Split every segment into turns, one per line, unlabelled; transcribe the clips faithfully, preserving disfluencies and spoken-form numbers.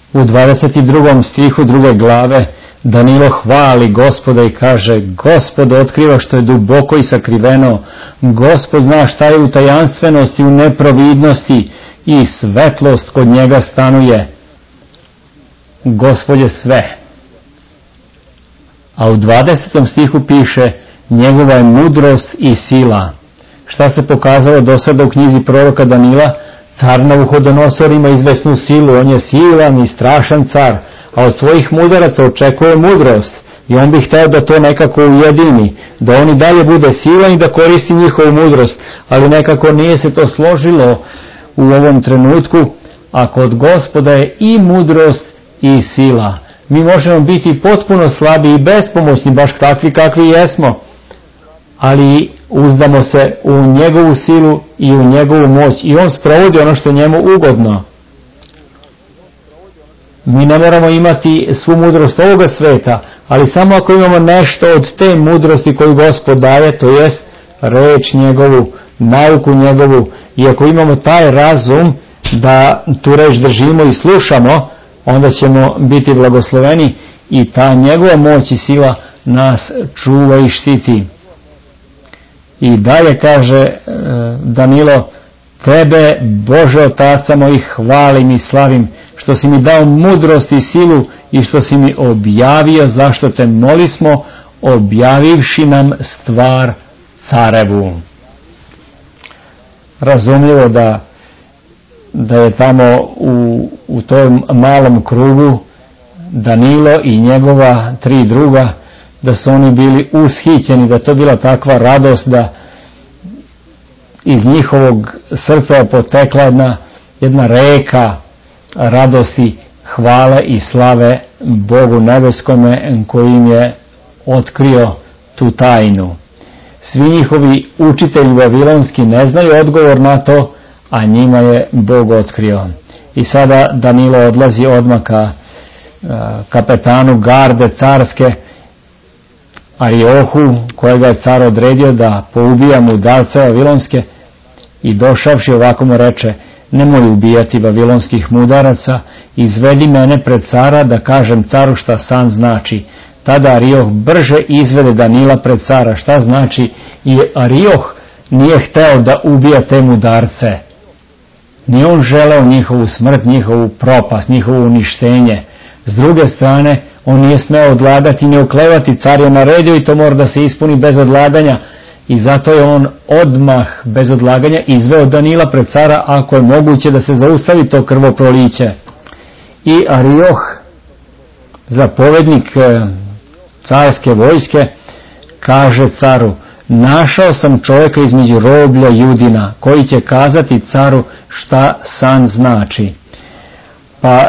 U dvadeset drugom stihu druge glave Danilo hvali Gospoda i kaže: Gospod otkriva što je duboko i sakriveno, Gospod zna šta je u tajanstvenosti, u neprovidnosti, i svetlost kod njega stanuje. Gospod je sve. A u dvadesetom stihu piše: njegova je mudrost i sila. Šta se pokazalo do sada u knjizi proroka Danila? Car Navuhodonosor ima izvesnu silu, on je silan i strašan car, a od svojih mudaraca očekuje mudrost i on bi hteo da to nekako ujedini, da on i dalje bude silan i da koristi njihovu mudrost, ali nekako nije se to složilo u ovom trenutku, a kod Gospoda je i mudrost i sila. Mi možemo biti potpuno slabi i bespomoćni, baš takvi kakvi jesmo, ali uzdamo se u njegovu silu i u njegovu moć i on sprovodi ono što je njemu ugodno. Mi ne moramo imati svu mudrost ovoga sveta, ali samo ako imamo nešto od te mudrosti koju Gospod daje, to jest reč njegovu, nauku njegovu, i ako imamo taj razum da tu reč držimo i slušamo, onda ćemo biti blagosloveni i ta njegova moć i sila nas čuva i štiti. I dalje kaže Danilo: tebe, Bože Otaca mojih, hvalim i slavim, što si mi dao mudrost i silu i što si mi objavio, zašto te molismo, objavivši nam stvar carevu. Razumljivo da, da je tamo u, u tom malom krugu Danilo i njegova tri druga, da su oni bili ushićeni, da to bila takva radost da iz njihovog srca je potekla jedna, jedna reka radosti, hvale i slave Bogu nebeskome koji im je otkrio tu tajnu. Svi njihovi učitelji vavilonski ne znaju odgovor na to, a njima je Bog otkrio. I sada Danilo odlazi odmah ka kapetanu garde carske Ariohu, kojega je car odredio da poubija mudarce vavilonske, i došavši ovako mu reče: nemoj ubijati vavilonskih mudaraca, izvedi mene pred cara da kažem caru šta san znači. Tada Arioh brže izvede Danila pred cara. Šta znači? I Arioh nije hteo da ubija te mudarce. Nije on želeo njihovu smrt, njihovu propast, njihovo uništenje. S druge strane, on nije smeo odlagati i ne oklevati. Car je naredio i to mora da se ispuni bez odlaganja. I zato je on odmah bez odlaganja izveo Danila pred cara, ako je moguće da se zaustavi to krvoproliće. I Arioh, zapovednik carske vojske, kaže caru: našao sam čovjeka između roblja Judina koji će kazati caru šta san znači. Pa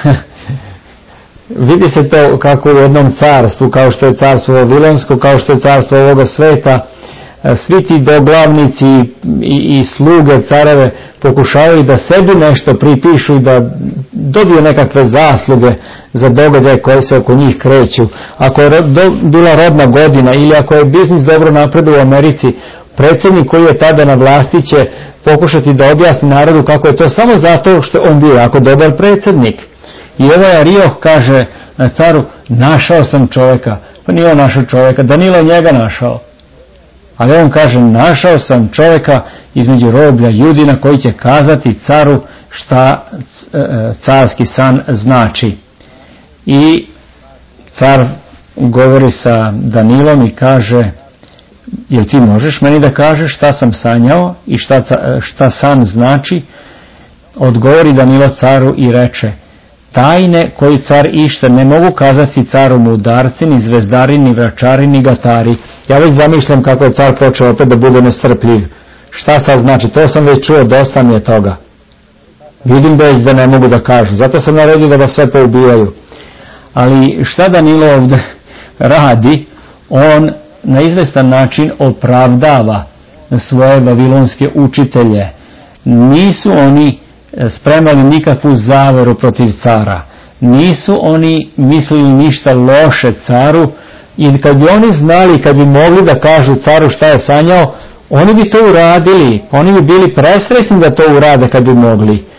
vidi se to kako u jednom carstvu, kao što je carstvo vavilonsko, kao što je carstvo ovoga sveta, svi ti doglavnici i, i sluge careve pokušavaju da sebi nešto pripišu i da dobiju nekakve zasluge za događaje koje se oko njih kreću. Ako je do, bila rodna godina ili ako je biznis dobro napreduje u Americi, predsjednik koji je tada na vlasti će pokušati da objasni narodu kako je to samo zato što on bio jako dobar predsjednik. I ovaj Arioh kaže na caru: našao sam čovjeka. Pa nije on našao čovjeka, Danilo njega našao. Ali on kaže: našao sam čovjeka između roblja Judina koji će kazati caru šta carski san znači. I car govori sa Danilom i kaže: jel ti možeš meni da kažeš šta sam sanjao i šta, šta san znači? Odgovori Danilo caru i reče: tajne koju car ište ne mogu kazati caru mudarci, ni zvezdari, ni vračari, ni gatari. Ja već zamišljam kako je car počeo opet da bude nestrpljiv. Šta sad znači? To sam već čuo, dosta mi je toga. Vidim već da ne mogu da kažu. Zato sam naredio da vas sve poubijaju. Ali šta Danilo ovdje radi? On na izvestan način opravdava svoje vavilonske učitelje. Nisu oni spremali nikakvu zaveru protiv cara. Nisu oni mislili ništa loše caru, i kad bi oni znali, kad bi mogli da kažu caru šta je sanjao, oni bi to uradili. Oni bi bili presresni da to urade kad bi mogli.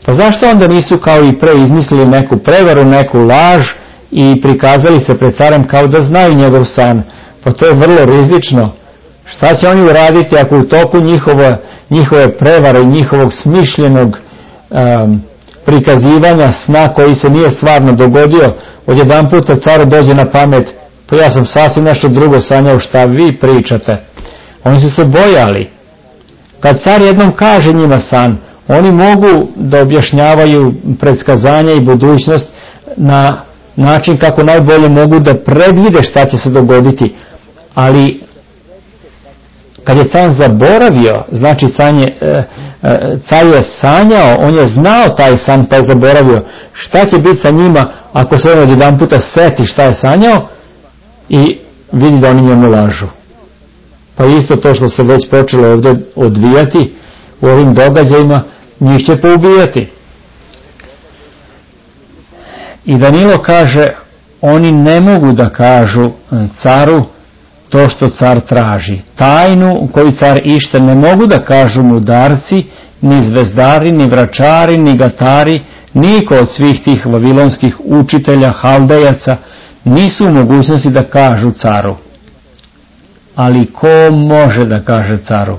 Pa zašto onda nisu kao i pre izmislili neku prevaru, neku laž i prikazali se pred carem kao da znaju njegov san? Pa to je vrlo rizično. Šta će oni uraditi ako u toku njihove, njihove prevare i njihovog smišljenog um, prikazivanja sna koji se nije stvarno dogodio, odjedan puta caru dođe na pamet, pa ja sam sasvim nešto drugo sanjao, šta vi pričate? Oni su se bojali. Kad car jednom kaže njima san, oni mogu da objašnjavaju predskazanja i budućnost na način kako najbolje mogu da predvide šta će se dogoditi, ali kad je car zaboravio, znači san je, e, e, car je sanjao, on je znao taj san pa je zaboravio, šta će biti sa njima ako se on odjedan puta seti šta je sanjao i vidi da oni njemu lažu. Pa isto to što se već počelo ovdje odvijati u ovim događajima, njih će poubijati. I Danilo kaže, oni ne mogu da kažu caru to što car traži. Tajnu koju car ište ne mogu da kažu mudarci, ni zvezdari, ni vračari, ni gatari, niko od svih tih vavilonskih učitelja, haldejaca, nisu u mogućnosti da kažu caru. Ali ko može da kaže caru?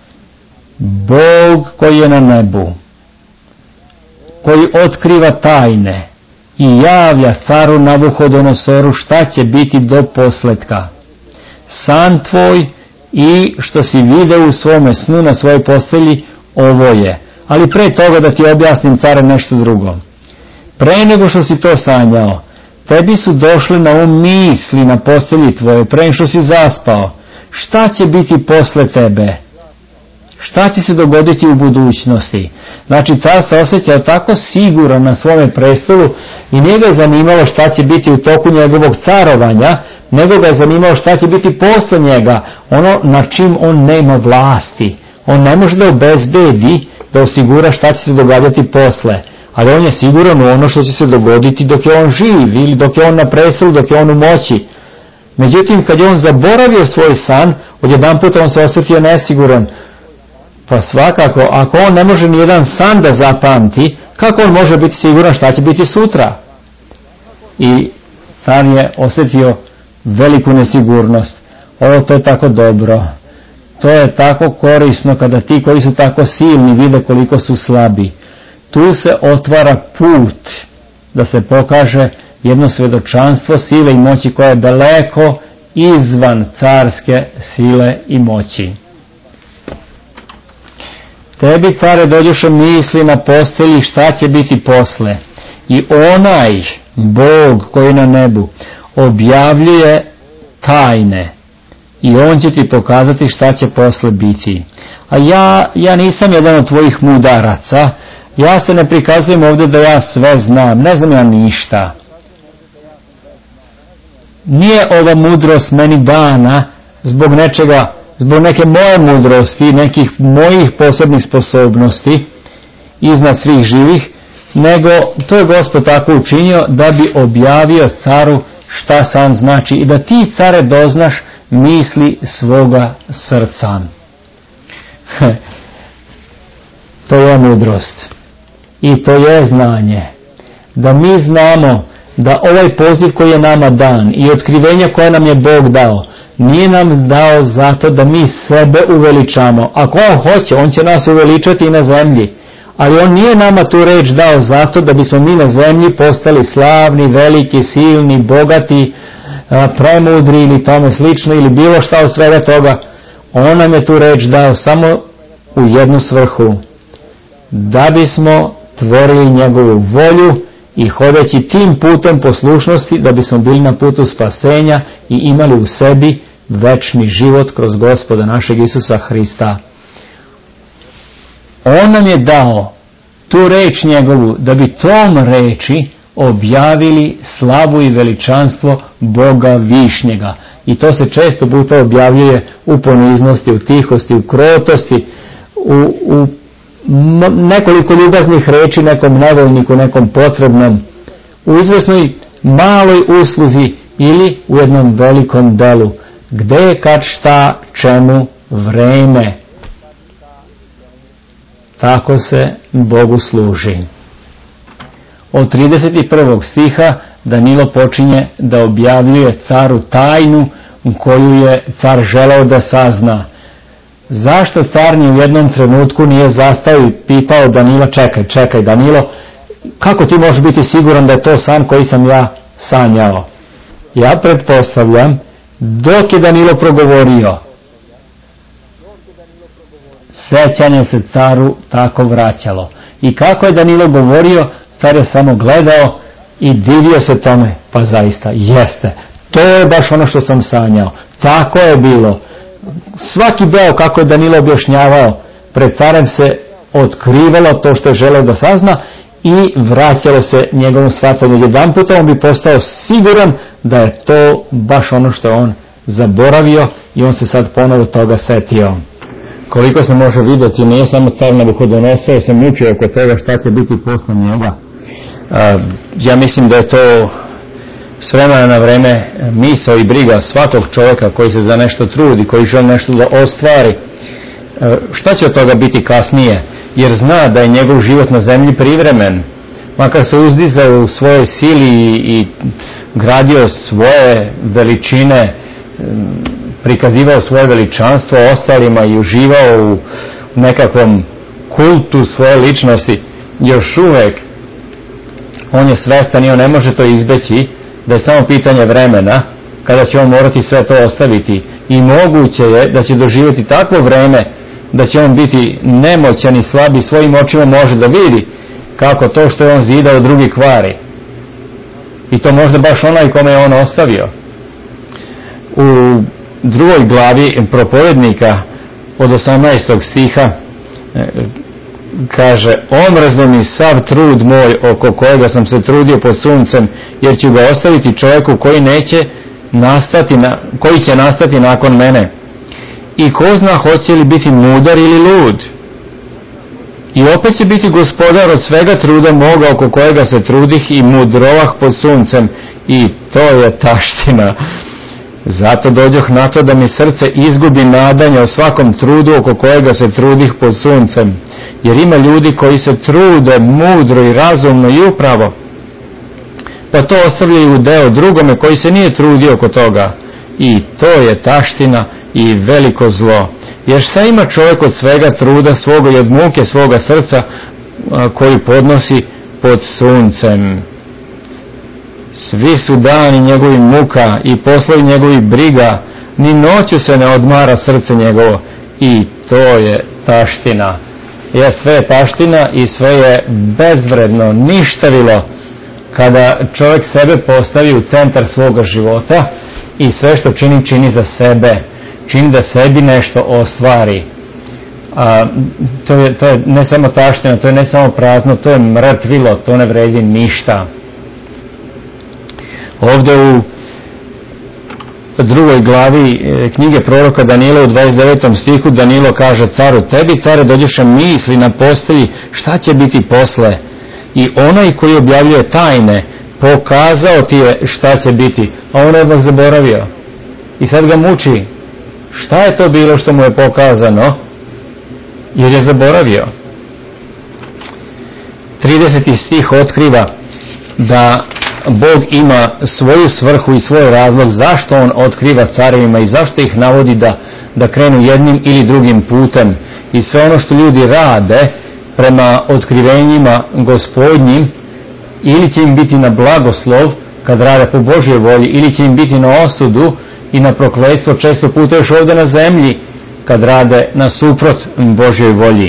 Bog koji je na nebu, koji otkriva tajne i javlja caru Navuhodonosoru šta će biti do posletka. San tvoj i što si video u svome snu na svojoj postelji, ovo je. Ali pre toga da ti objasnim, care, nešto drugo. Pre nego što si to sanjao, tebi su došli na um misli na postelji tvoje, pre nego što si zaspao. Šta će biti posle tebe? Šta će se dogoditi u budućnosti? Znači, car se osjećao tako siguran na svome prestolu i nije ga je zanimalo šta će biti u toku njegovog carovanja, nego ga je zanimalo šta će biti posle njega, ono na čim on nema vlasti. On ne može da obezbedi, da osigura šta će se događati posle, ali on je siguran u ono što će se dogoditi dok je on živ ili dok je on na prestolu, dok je on u moći. Međutim, kad je on zaboravio svoj san, odjedan puta on se osjetio nesiguran. Pa svakako, ako on ne može ni jedan san da zapamti, kako on može biti siguran šta će biti sutra? I car je osjetio veliku nesigurnost. Ovo, to je tako dobro. To je tako korisno kada ti koji su tako silni vide koliko su slabi. Tu se otvara put da se pokaže jedno svjedočanstvo sile i moći koja je daleko izvan carske sile i moći. Tebi, care, dođoše misli na postelji šta će biti posle. I onaj Bog koji je na nebu objavljuje tajne i on će ti pokazati šta će posle biti. A ja, ja nisam jedan od tvojih mudaraca, ja se ne prikazujem ovdje da ja sve znam, ne znam ja ništa. Nije ova mudrost meni dana zbog nečega, zbog neke moje mudrosti, nekih mojih posebnih sposobnosti iznad svih živih, nego to je Gospod tako učinio da bi objavio caru šta san znači i da ti, care, doznaš misli svoga srca. To je mudrost i to je znanje. Da mi znamo da ovaj poziv koji je nama dan i otkrivenja koje nam je Bog dao, nije nam dao zato da mi sebe uveličamo. Ako on hoće, on će nas uveličati i na zemlji. Ali on nije nama tu reč dao zato da bismo mi na zemlji postali slavni, veliki, silni, bogati, premudri ili tome slično ili bilo šta od svega toga. On nam je tu reč dao samo u jednu svrhu. Da bismo tvorili njegovu volju i hodeći tim putem poslušnosti, da bismo bili na putu spasenja i imali u sebi večni život kroz Gospoda našeg Isusa Hrista. On nam je dao tu reč njegovu da bi tom reči objavili slavu i veličanstvo Boga višnjega. I to se često puta objavljuje u poniznosti, u tihosti, u krotosti, u, u nekoliko ljubaznih reči nekom nevoljniku, nekom potrebnom, u izvesnoj maloj usluzi ili u jednom velikom delu. Gde, kad, šta, čemu, vreme. Tako se Bogu služi. od trideset prvog stiha Danilo počinje da objavljuje caru tajnu koju je car želeo da sazna. Zašto car ni u jednom trenutku nije zastao i pitao Danila, čekaj, čekaj Danilo, kako ti možeš biti siguran da je to san koji sam ja sanjao? Ja pretpostavljam, dok je Danilo progovorio, sećanje se caru tako vraćalo. I kako je Danilo govorio, car je samo gledao i divio se tome. Pa zaista, jeste. To je baš ono što sam sanjao. Tako je bilo. Svaki deo kako je Danilo objašnjavao, pred carem se otkrivalo to što je želeo da sazna i vraćalo se njegovom shvatanju. Jedan puta on bi postao siguran da je to baš ono što je on zaboravio i on se sad ponovo toga setio. Koliko se može vidjeti, nije samo car Nabukodonosor se mučio oko toga šta će biti posle njega. Ja mislim da je to s vremena na vreme misao i briga svakog čovjeka koji se za nešto trudi, koji želi nešto da ostvari. Šta će od toga biti kasnije? Jer zna da je njegov život na zemlji privremen. Makar se uzdizao u svojoj sili i, i gradio svoje veličine, prikazivao svoje veličanstvo ostalima i uživao u nekakvom kultu svoje ličnosti, još uvek on je svestan i on ne može to izbeći, da je samo pitanje vremena kada će on morati sve to ostaviti. I moguće je da će doživjeti takvo vreme da će on biti nemoćan i slab i svojim očima može da vidi kako to što je on zidao drugi kvari. I to možda baš onaj kome je on ostavio. U drugoj glavi Propovednika od osamnaestog stiha kaže: omrzo mi sav trud moj oko kojega sam se trudio pod suncem, jer ću ga ostaviti čovjeku koji neće nastati na, koji će nastati nakon mene. I ko zna hoće li biti mudar ili lud. I opet će biti gospodar od svega truda moga oko kojega se trudih i mudrovah pod suncem. I to je taština. Zato dođoh na to da mi srce izgubi nadanje o svakom trudu oko kojega se trudih pod suncem. Jer ima ljudi koji se trude mudro i razumno i upravo, pa to ostavljaju u deo drugome koji se nije trudio oko toga. I to je taština i veliko zlo. Jer šta ima čovjek od svega truda svoga i od muke svoga srca koji podnosi pod suncem? Svi su dani njegovih muka i poslovi njegovih briga, ni noću se ne odmara srce njegovo. I to je taština. Ja, sve je taština i sve je bezvredno, ništavilo kada čovjek sebe postavi u centar svoga života i sve što čini, čini za sebe, čini da sebi nešto ostvari. A, to je, to je ne samo taština, to je ne samo prazno, to je mrtvilo, to ne vredi ništa. Ovdje u drugoj glavi knjige proroka Danila u dvadeset devetom stihu Danilo kaže caru: tebi, care, dođeše misli na postelji šta će biti posle. I onaj koji objavljuje tajne pokazao ti je šta će biti, a on je odmah zaboravio. I sad ga muči. Šta je to bilo što mu je pokazano? Jer je zaboravio. trideseti stih otkriva da Bog ima svoju svrhu i svoj razlog zašto on otkriva carevima i zašto ih navodi da, da krenu jednim ili drugim putem. I sve ono što ljudi rade prema otkrivenjima Gospodnjim, ili će im biti na blagoslov kad rade po Božjoj volji, ili će im biti na osudu i na prokletstvo često puta još ovdje na zemlji kad rade nasuprot Božjoj volji.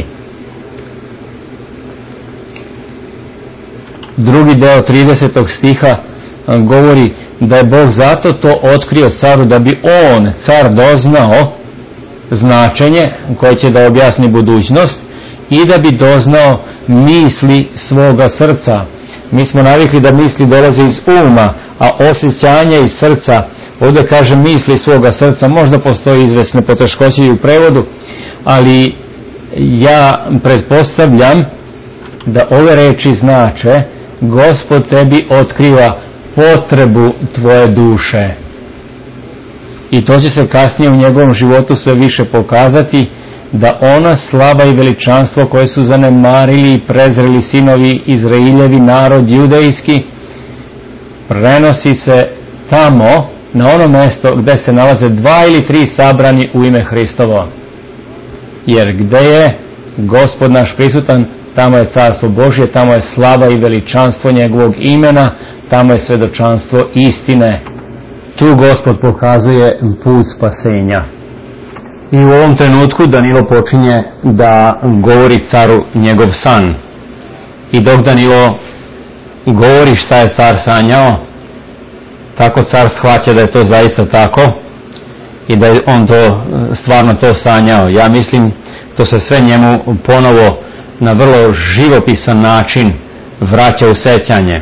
Drugi deo tridesetog stiha govori da je Bog zato to otkrio caru da bi on, car, doznao značenje koje će da objasni budućnost i da bi doznao misli svoga srca. Mi smo navikli da misli dolaze iz uma, a osjećanje iz srca. Ovdje kaže misli svoga srca, možda postoji izvesne poteškoće i u prevodu, ali ja pretpostavljam da ove reči znače: Gospod tebi otkriva potrebu tvoje duše. I to će se kasnije u njegovom životu sve više pokazati, da ona slava i veličanstvo koje su zanemarili i prezreli sinovi Izrailjevi, narod judejski, prenosi se tamo, na ono mjesto gdje se nalaze dva ili tri sabrani u ime Hristovo. Jer gdje je Gospod naš prisutan, tamo je carstvo Božje, tamo je slava i veličanstvo njegovog imena, tamo je svjedočanstvo istine. Tu Gospod pokazuje put spasenja. I u ovom trenutku Danilo počinje da govori caru njegov san. I dok Danilo govori šta je car sanjao, tako car shvaća da je to zaista tako i da je on to stvarno to sanjao. Ja mislim to se sve njemu ponovo na vrlo živopisan način vraća u sećanje.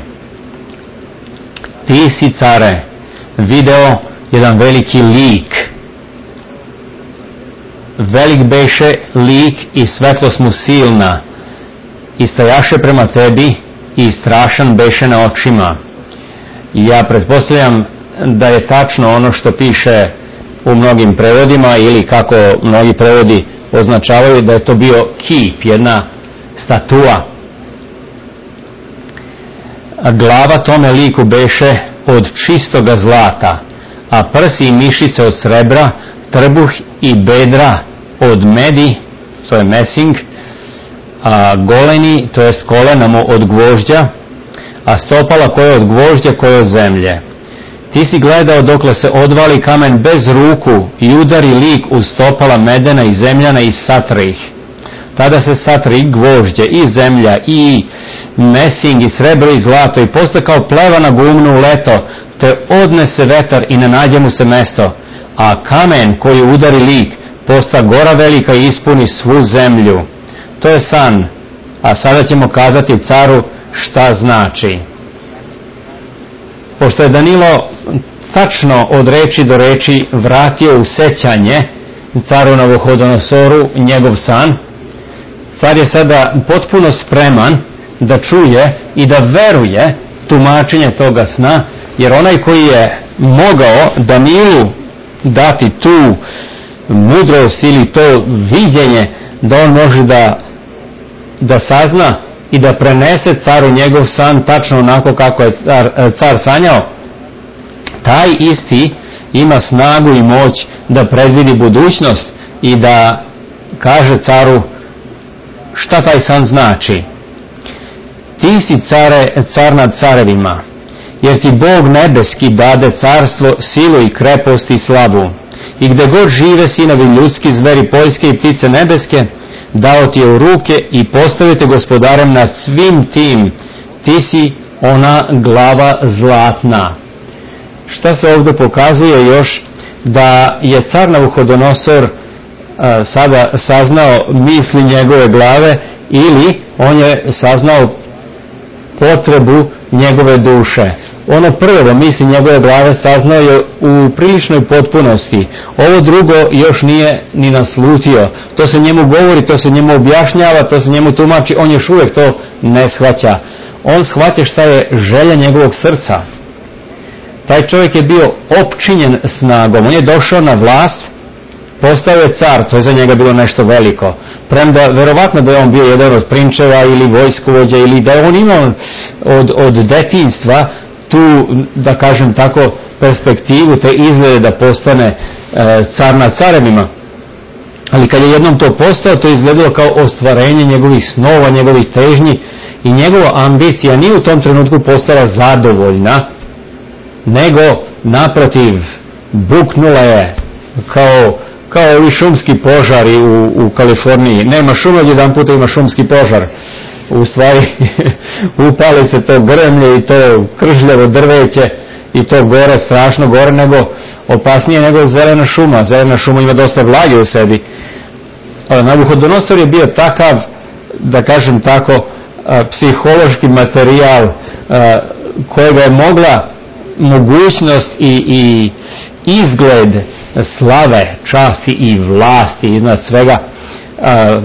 Ti si, care, video jedan veliki lik. Velik beše lik i svetlost mu silna, i stajaše prema tebi i strašan beše na očima. Ja pretpostavljam da je tačno ono što piše u mnogim prevodima, ili kako mnogi prevodi označavaju, da je to bio kip, jedna statua. A glava tome liku beše od čistoga zlata, a prsi i mišice od srebra, trbuh i bedra od medi, to je mesing, a goleni, to jest kolena mu od gvožđa, a stopala koje od gvožđa, koje od zemlje. Ti si gledao dokle se odvali kamen bez ruku i udari lik uz stopala medena i zemljana i satre ih. Tada se satre i gvožđe, i zemlja, i mesing, i srebro, i zlato, i posta kao pleva na gumnu u leto, te odnese vetar i ne nađe mu se mesto, a kamen koji udari lik posta gora velika i ispuni svu zemlju. To je san, a sada ćemo kazati caru šta znači. Pošto je Danilo tačno od reči do reči vratio u sećanje caru Navohodonosoru njegov san, car je sada potpuno spreman da čuje i da veruje tumačenje toga sna, jer onaj koji je mogao Danilu dati tu mudrost ili to viđenje da on može da, da sazna i da prenese caru njegov san tačno onako kako je car, car sanjao, taj isti ima snagu i moć da predvidi budućnost i da kaže caru šta taj san znači. Ti si, care, car nad carevima, jer ti Bog nebeski dade carstvo, silu i krepost i slavu. I gde god žive sinovi ljudski, zveri poljske i ptice nebeske, dao ti je u ruke i postavio te gospodarem nad svim tim. Ti si ona glava zlatna. Šta se ovdje pokazuje još? Da je car Navuhodonosor a, sada saznao misli njegove glave, ili on je saznao potrebu njegove duše. Ono prvo, misli njegove glave, saznao je u priličnoj potpunosti. Ovo drugo još nije ni naslutio. To se njemu govori, to se njemu objašnjava, to se njemu tumači, on još uvijek to ne shvaća. On shvaća šta je želja njegovog srca. Taj čovjek je bio opčinjen snagom. On je došao na vlast, postao je car, to je za njega bilo nešto veliko. Premda, verovatno da je on bio jedan od prinčeva ili vojskovođa, ili da je on imao od, od detinjstva tu, da kažem tako, perspektivu, te izglede da postane e, car nad carevima. Ali kad je jednom to postao, to je izgledalo kao ostvarenje njegovih snova, njegovih težnji, i njegova ambicija nije u tom trenutku postala zadovoljna, nego naprotiv buknula je kao, kao ovi šumski požari u, u Kaliforniji. Nema šuma, jedan puta ima šumski požar. U stvari upali se to grmlje i to kržljavo drveće i to gore, strašno gore, nego opasnije nego zelena šuma. Zelena šuma ima dosta vlage u sebi. Navuhodonosor je bio takav, da kažem tako, psihološki materijal kojega je mogla mogućnost i, i izgled slave, časti i vlasti iznad svega a,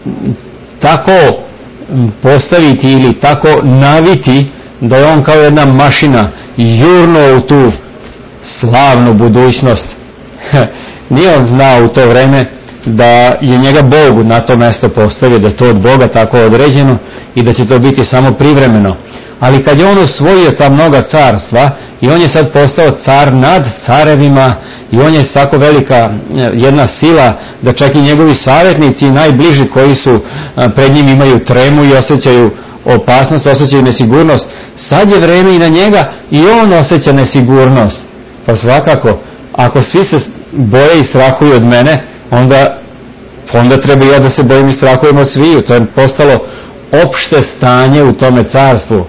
tako postaviti ili tako naviti da je on kao jedna mašina jurnuo u tu slavnu budućnost. Nije on znao u to vreme da je njega Bog na to mesto postavio, da je to od Boga tako određeno i da će to biti samo privremeno. Ali kad je on osvojio ta mnoga carstva i on je sad postao car nad carevima i on je tako velika jedna sila da čak i njegovi savjetnici najbliži koji su pred njim imaju tremu i osjećaju opasnost, osjećaju nesigurnost. Sad je vreme i na njega i on osjeća nesigurnost. Pa svakako, ako svi se boje i strahuju od mene, onda, onda treba ja da se bojim i strahujem od sviju. To je postalo opšte stanje u tome carstvu.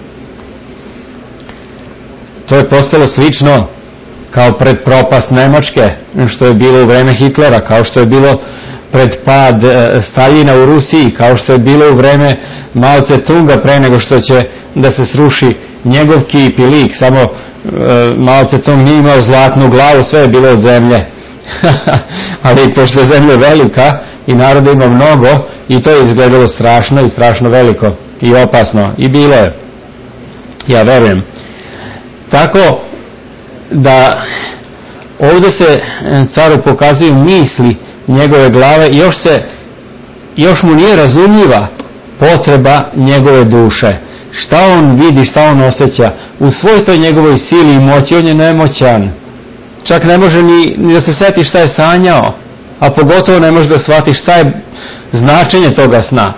To je postalo slično kao pred propast Nemačke, što je bilo u vreme Hitlera, kao što je bilo pred pad Staljina u Rusiji, kao što je bilo u vreme Mao Tse-tunga pre nego što će da se sruši njegov kip i lik. Samo e, Mao Tse-tung nije imao zlatnu glavu, sve je bilo od zemlje. Ali pošto je zemlja velika i naroda ima mnogo, i to je izgledalo strašno i strašno veliko i opasno. I bilo je. Ja verujem. Tako da ovdje se caru pokazuju misli njegove glave i još se još mu nije razumljiva potreba njegove duše. Šta on vidi, šta on osjeća u svoj toj njegovoj sili i moći. On je nemoćan, čak ne može ni, ni da se seti šta je sanjao, a pogotovo ne može da shvati šta je značenje toga sna.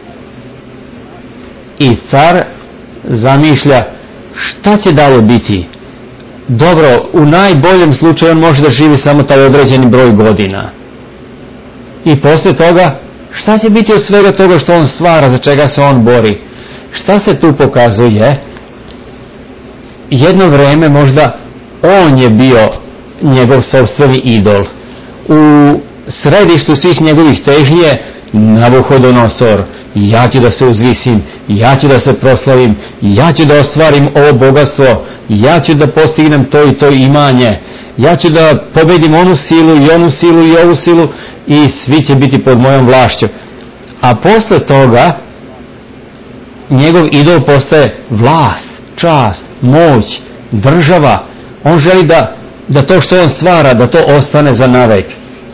I car zamišlja šta će dalje biti. Dobro, u najboljem slučaju on može da živi samo taj određeni broj godina. I posle toga, šta će biti od svega toga što on stvara, za čega se on bori? Šta se tu pokazuje? Jedno vreme možda on je bio njegov sopstveni idol. U središtu svih njegovih težnji je Nabuhodonosor. Ja ću da se uzvisim, ja ću da se proslavim, ja ću da ostvarim ovo bogatstvo, ja ću da postignem to i to imanje, ja ću da pobedim onu silu i onu silu i ovu silu i svi će biti pod mojom vlašću. A posle toga njegov idol postaje vlast, čast, moć, država. On želi da, da to što on stvara, da to ostane za navek.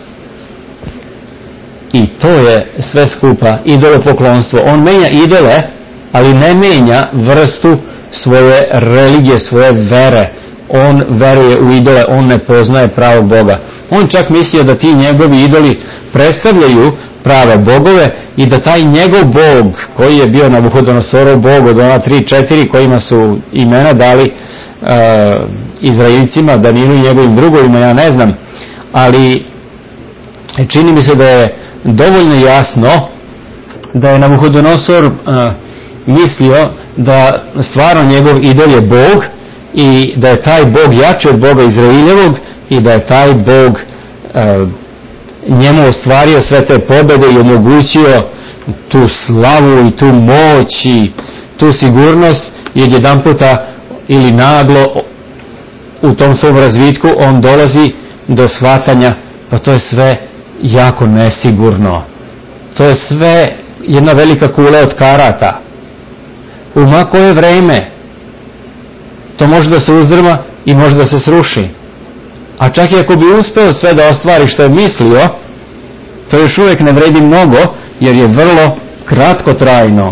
I to je sve skupa idolopoklonstvo. On menja idole, ali ne menja vrstu svoje religije, svoje vere. On veruje u idole, on ne poznaje pravog Boga. On čak mislio da ti njegovi idoli predstavljaju prave bogove i da taj njegov Bog, koji je bio Nabuhodonosorov Bog od ona tri četiri kojima su imena dali uh, Izraeljcima, Danilu i njegovim drugovima, ja ne znam, ali čini mi se da je dovoljno jasno da je Nabuhodonosor uh, mislio da stvarno njegov idol je Bog i da je taj Bog jači od Boga Izraeljevog i da je taj Bog uh, njemu ostvario sve te pobjede i omogućio tu slavu i tu moć i tu sigurnost, i jedan puta ili naglo u tom svom razvitku on dolazi do shvatanja, pa to je sve jako nesigurno. To je sve jedna velika kula od karata. U ma koje vreme to može da se uzdrma i može da se sruši. A čak i ako bi uspeo sve da ostvari što je mislio, to još uvijek ne vredi mnogo, jer je vrlo kratkotrajno.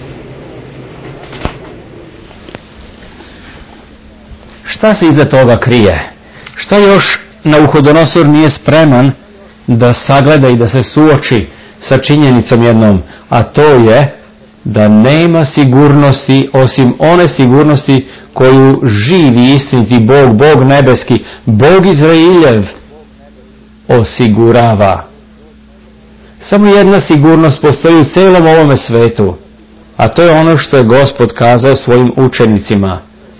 Šta se iza toga krije? Šta još Nabuhodonosor nije spreman da sagleda i da se suoči sa činjenicom jednom, a to je da nema sigurnosti osim one sigurnosti koju živi istiniti Bog, Bog nebeski, Bog Izraeljev osigurava. Samo jedna sigurnost postoji u celom ovome svetu, a to je ono što je Gospod kazao svojim učenicima.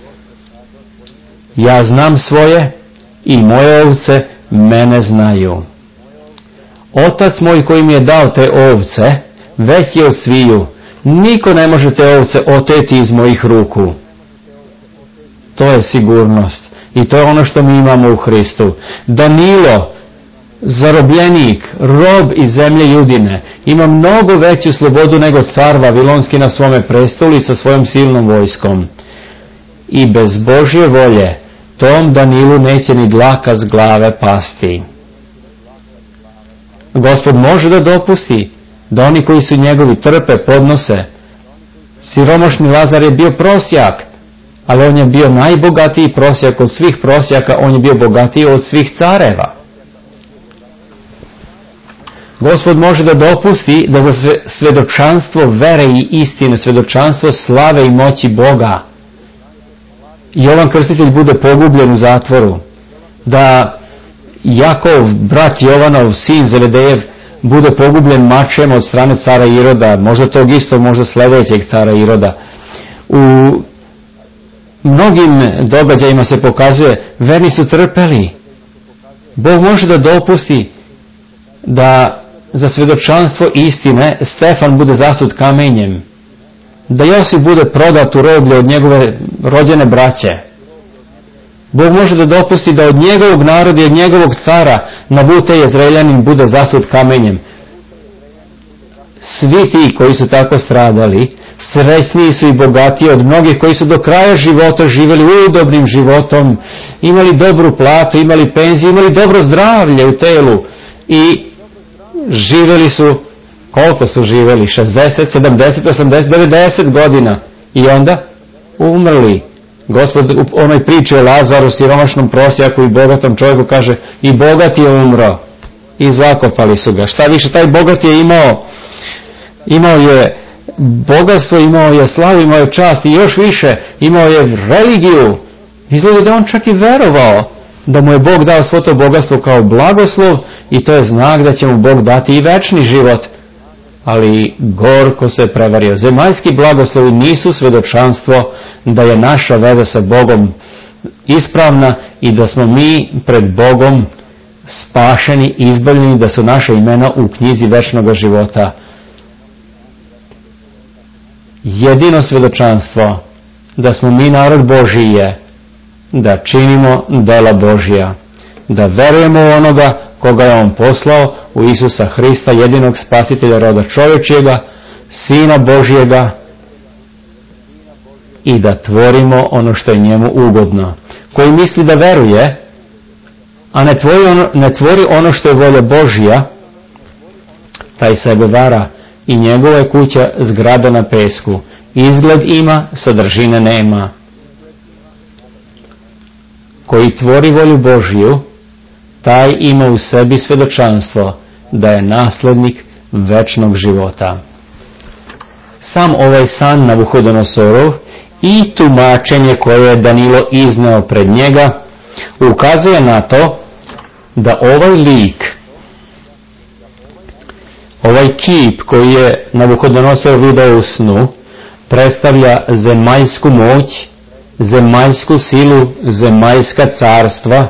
Ja znam svoje i moje ovce mene znaju. Otac moj koji mi je dao te ovce, veći je od sviju. Niko ne može te ovce oteti iz mojih ruku. To je sigurnost. I to je ono što mi imamo u Hristu. Danilo, zarobljenik, rob iz zemlje Judine, ima mnogo veću slobodu nego car Vavilonski na svome prestolu i sa svojom silnom vojskom. I bez Božje volje tom Danilu neće ni dlaka s glave pasti. Gospod može da dopusti da oni koji su njegovi trpe, podnose. Siromašni Lazar je bio prosjak, ali on je bio najbogatiji prosjak od svih prosjaka, on je bio bogatiji od svih careva. Gospod može da dopusti da za svedočanstvo vere i istine, svedočanstvo slave i moći Boga, Jovan Krstitelj bude pogubljen u zatvoru, da Jakov, brat Jovanov, sin Zebedejev, bude pogubljen mačem od strane cara Iroda, možda tog isto, možda sljedećeg cara Iroda. U mnogim događajima se pokazuje, verni su trpeli. Bog može da dopusti da za svedočanstvo istine Stefan bude zasut kamenjem, da Josip bude prodat u roblje od njegove rođene braće. Bog može da dopusti da od njegovog naroda i od njegovog cara Nabute Jezreeljanin bude zasut kamenjem. Svi ti koji su tako stradali, srećniji su i bogatiji od mnogih koji su do kraja života živjeli udobnim životom, imali dobru platu, imali penziju, imali dobro zdravlje u telu i živjeli su, koliko su živjeli? šezdeset, sedamdeset, osamdeset, devedeset godina i onda umrli. Gospod u onoj priči o Lazaru, siromašnom prosjaku i bogatom čovjeku kaže i bogat je umro i zakopali su ga. Šta više, taj bogat je imao imao je bogatstvo, imao je slavu, imao je čast i još više, imao je religiju. Izgleda da on čak i verovao da mu je Bog dao svo to bogatstvo kao blagoslov i to je znak da će mu Bog dati i večni život. Ali gorko se prevario. Zemaljski blagoslovi nisu svedočanstvo da je naša veza sa Bogom ispravna i da smo mi pred Bogom spašeni, izbavljeni, da su naše imena u knjizi večnog života. Jedino svedočanstvo da smo mi narod Božiji je da činimo dela Božija, da verujemo u onoga koga je on poslao, u Isusa Hrista, jedinog spasitelja roda čovječjega, Sina Božjega, i da tvorimo ono što je njemu ugodno. Koji misli da veruje, a ne tvori ono, ne tvori ono što je volja Božja, taj sebe vara i njegova je kuća zgrada na pesku. Izgled ima, sadržine nema. Koji tvori volju Božju, taj ima u sebi svedočanstvo da je naslednik večnog života. Sam ovaj san Navuhodonosorov i tumačenje koje je Danilo izneo pred njega ukazuje na to da ovaj lik, ovaj kip koji je Navuhodonosor video u snu, predstavlja zemaljsku moć, zemaljsku silu, zemaljska carstva,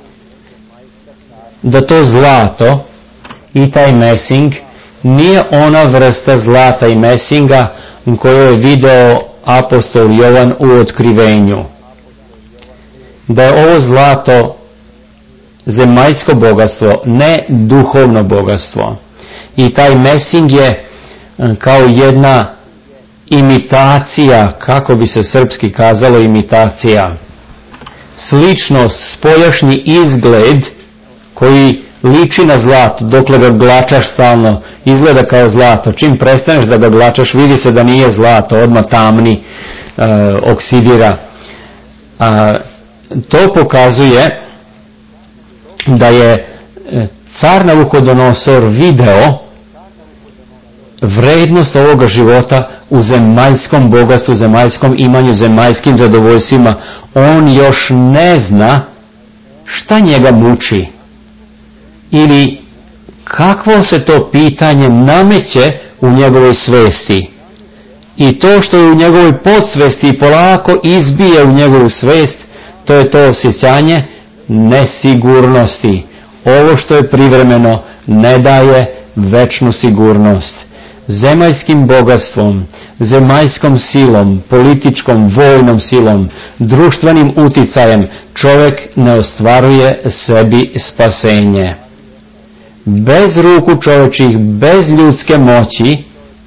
da to zlato i taj mesing nije ona vrsta zlata i mesinga koju je video apostol Jovan u otkrivenju. Da je ovo zlato zemaljsko bogatstvo, ne duhovno bogatstvo. I taj mesing je kao jedna imitacija, kako bi se srpski kazalo imitacija. Sličnost, spoljašnji izgled koji liči na zlato, dokle ga glačaš stalno, izgleda kao zlato. Čim prestaneš da ga glačaš, vidi se da nije zlato, odmah tamni, e, oksidira. A, to pokazuje da je car Navuhodonosor video vrednost ovoga života u zemaljskom bogatstvu, zemaljskom imanju, zemaljskim zadovoljstvima. On još ne zna šta njega muči ili kakvo se to pitanje nameće u njegovoj svesti. I to što je u njegovoj podsvesti i polako izbije u njegovu svest, to je to osjećanje nesigurnosti. Ovo što je privremeno ne daje večnu sigurnost. Zemaljskim bogatstvom, zemaljskom silom, političkom, vojnom silom, društvenim uticajem čovjek ne ostvaruje sebi spasenje. Bez ruku čovječih, bez ljudske moći,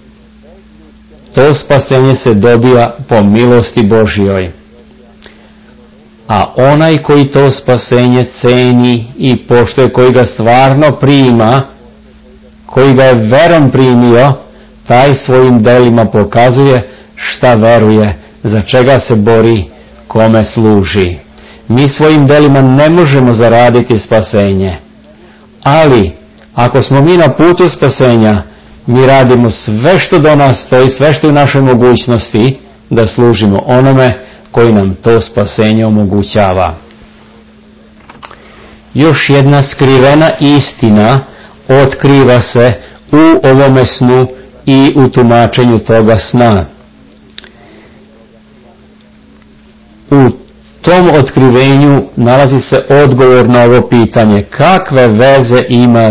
to spasenje se dobija po milosti Božjoj. A onaj koji to spasenje ceni i poštuje, koji ga stvarno prima, koji ga je verom primio, taj svojim delima pokazuje šta veruje, za čega se bori, kome služi. Mi svojim delima ne možemo zaraditi spasenje, ali ako smo mi na putu spasenja, mi radimo sve što do nas stoji, sve što je u našoj mogućnosti da služimo onome koji nam to spasenje omogućava. Još jedna skrivena istina otkriva se u ovome snu i u tumačenju toga sna. U tom otkrivenju nalazi se odgovor na ovo pitanje: kakve veze ima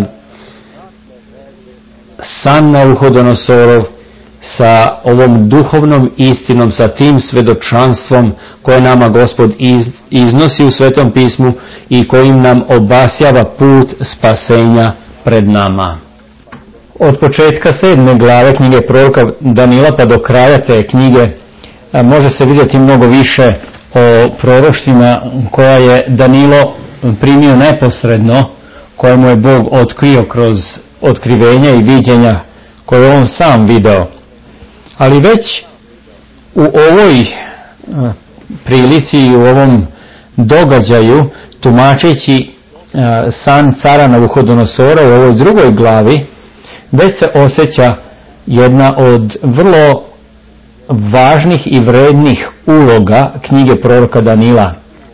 san Navuhodonosorov sa ovom duhovnom istinom, sa tim svedočanstvom koje nama Gospod iznosi u Svetom pismu i kojim nam obasjava put spasenja pred nama. Od početka sedme glave knjige proroka Danila pa do kraja te knjige može se vidjeti mnogo više o proroštvima koja je Danilo primio neposredno, koje mu je Bog otkrio kroz otkrivenja i viđenja koje je on sam video. Ali već u ovoj prilici i u ovom događaju, tumačeći san cara Navuhodonosora u ovoj drugoj glavi, već se osjeća jedna od vrlo važnih i vrednih uloga knjige proroka Danila.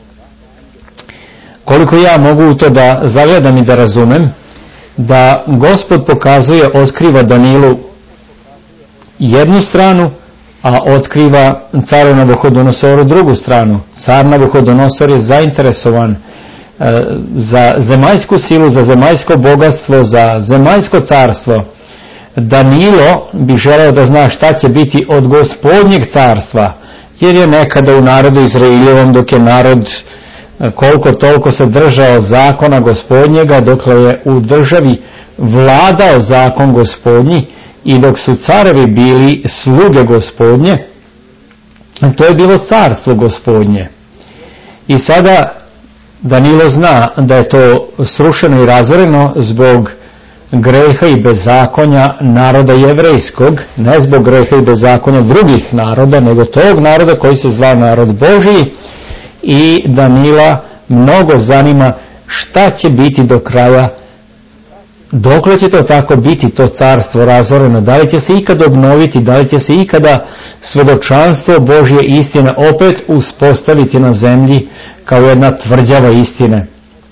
Koliko ja mogu u to da zagledam i da razumem, da Gospod pokazuje, otkriva Danilu jednu stranu, a otkriva caru Navuhodonosoru drugu stranu. Car Navuhodonosor je zainteresovan e, za zemaljsku silu, za zemaljsko bogatstvo, za zemaljsko carstvo. Danilo bi želeo da zna šta će biti od Gospodnjeg carstva, jer je nekada u narodu Izraeljevom, dok je narod koliko toliko se držao zakona Gospodnjega, dokle je u državi vladao zakon Gospodnji i dok su carevi bili sluge Gospodnje, to je bilo carstvo Gospodnje. I sada Danilo zna da je to srušeno i razoreno zbog greha i bezakonja naroda jevrejskog, ne zbog greha i bezakonja drugih naroda, nego tog naroda koji se zvao narod Božiji. I Danila mnogo zanima šta će biti do kraja, dokle će to tako biti, to carstvo razoreno, da li će se ikad obnoviti, da li će se ikada svedočanstvo Božje istine opet uspostaviti na zemlji kao jedna tvrđava istine.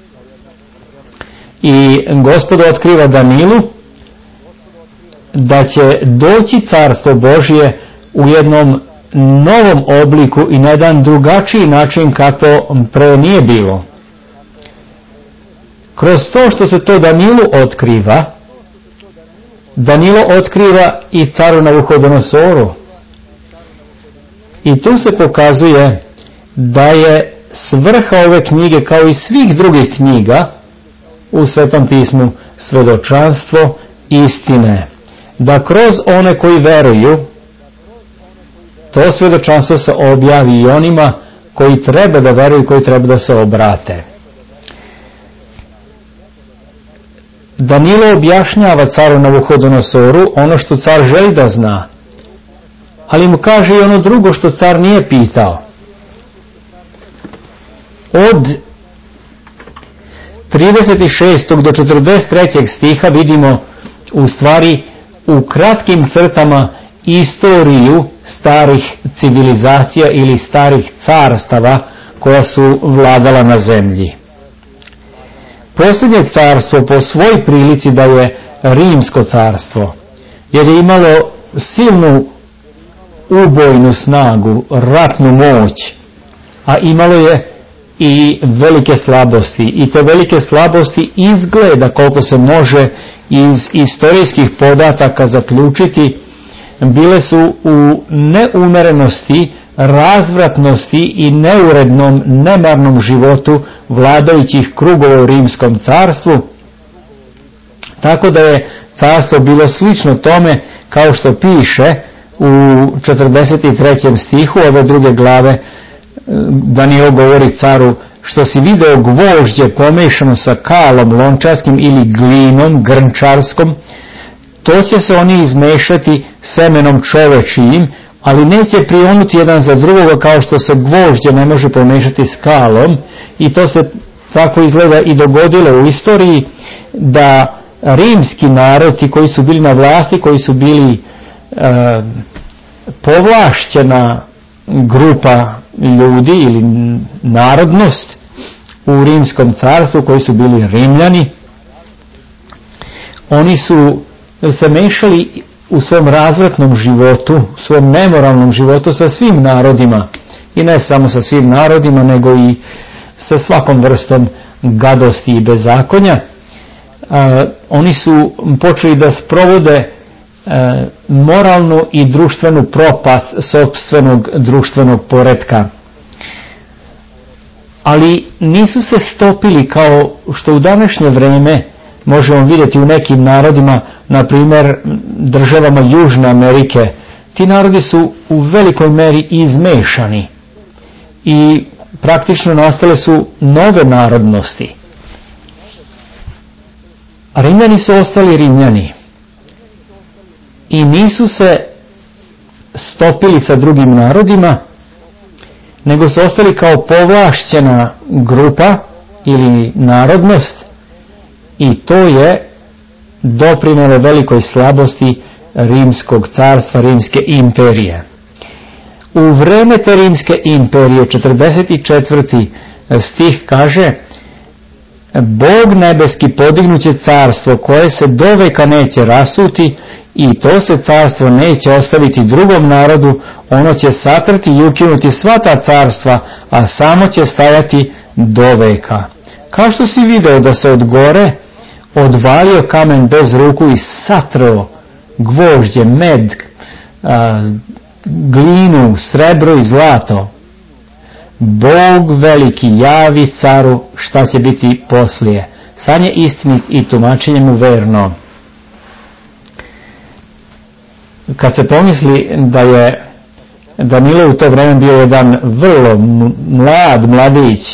I Gospod otkriva Danilu da će doći carstvo Božje u jednom novom obliku i na jedan drugačiji način kako pre nije bilo. Kroz to što se to Danilu otkriva, Danilo otkriva i caru Navuhodonosoru. I tu se pokazuje da je svrha ove knjige, kao i svih drugih knjiga u Svetom pismu, svedočanstvo istine. Da kroz one koji veruju, to svedočanstvo se objavi i onima koji treba da veruju, koji treba da se obrate. Danilo objašnjava caru Navuhodonosoru ono što car želi da zna, ali mu kaže i ono drugo što car nije pitao. Od trideset šestog do četrdeset trećeg stiha vidimo u stvari u kratkim crtama istoriju starih civilizacija ili starih carstava koja su vladala na zemlji. Posljednje carstvo po svoj prilici da je Rimsko carstvo, jer je imalo silnu ubojnu snagu, ratnu moć, a imalo je i velike slabosti. I te velike slabosti izgleda, koliko se može iz istorijskih podataka zaključiti, bile su u neumerenosti, razvratnosti i neurednom, nemarnom životu vladajućih krugova u Rimskom carstvu, tako da je carstvo bilo slično tome kao što piše u četrdeset trećem stihu ove druge glave. Danilo govori caru: što si video gvožđe pomešano sa kalom lončarskim ili glinom grnčarskom, to će se oni izmešati semenom čovečijim, ali neće prionuti jedan za drugoga kao što se gvožđe ne može pomešati skalom, i to se tako izgleda i dogodilo u istoriji, da rimski narod, ti koji su bili na vlasti, koji su bili e, povlašćena grupa ljudi ili narodnost u rimskom carstvu, koji su bili Rimljani, oni su se mešali u svom razvratnom životu, u svom nemoralnom životu sa svim narodima, i ne samo sa svim narodima, nego i sa svakom vrstom gadosti i bezakonja. E, oni su počeli da sprovode e, moralnu i društvenu propast sopstvenog društvenog poretka. Ali nisu se stopili kao što u današnje vreme možemo vidjeti u nekim narodima, na primjer državama Južne Amerike. Ti narodi su u velikoj meri izmešani i praktično nastale su nove narodnosti. Rimljani su ostali Rimljani i nisu se stopili sa drugim narodima, nego su ostali kao povlašćena grupa ili narodnost, i to je doprinelo velikoj slabosti rimskog carstva, rimske imperije. U vreme te rimske imperije, četrdeset četvrti stih kaže: Bog nebeski podignuće carstvo koje se doveka neće rasuti, i to se carstvo neće ostaviti drugom narodu, ono će satrti i ukinuti sva ta carstva, a samo će stajati doveka. Kao što si video da se od gore odvalio kamen bez ruku i satrao gvožđe, med, a, glinu, srebro i zlato, Bog veliki javi caru šta će biti poslije. San je istinit i tumačenje mu verno. Kad se pomisli da je Danilo u to vreme bio jedan vrlo mlad mladić,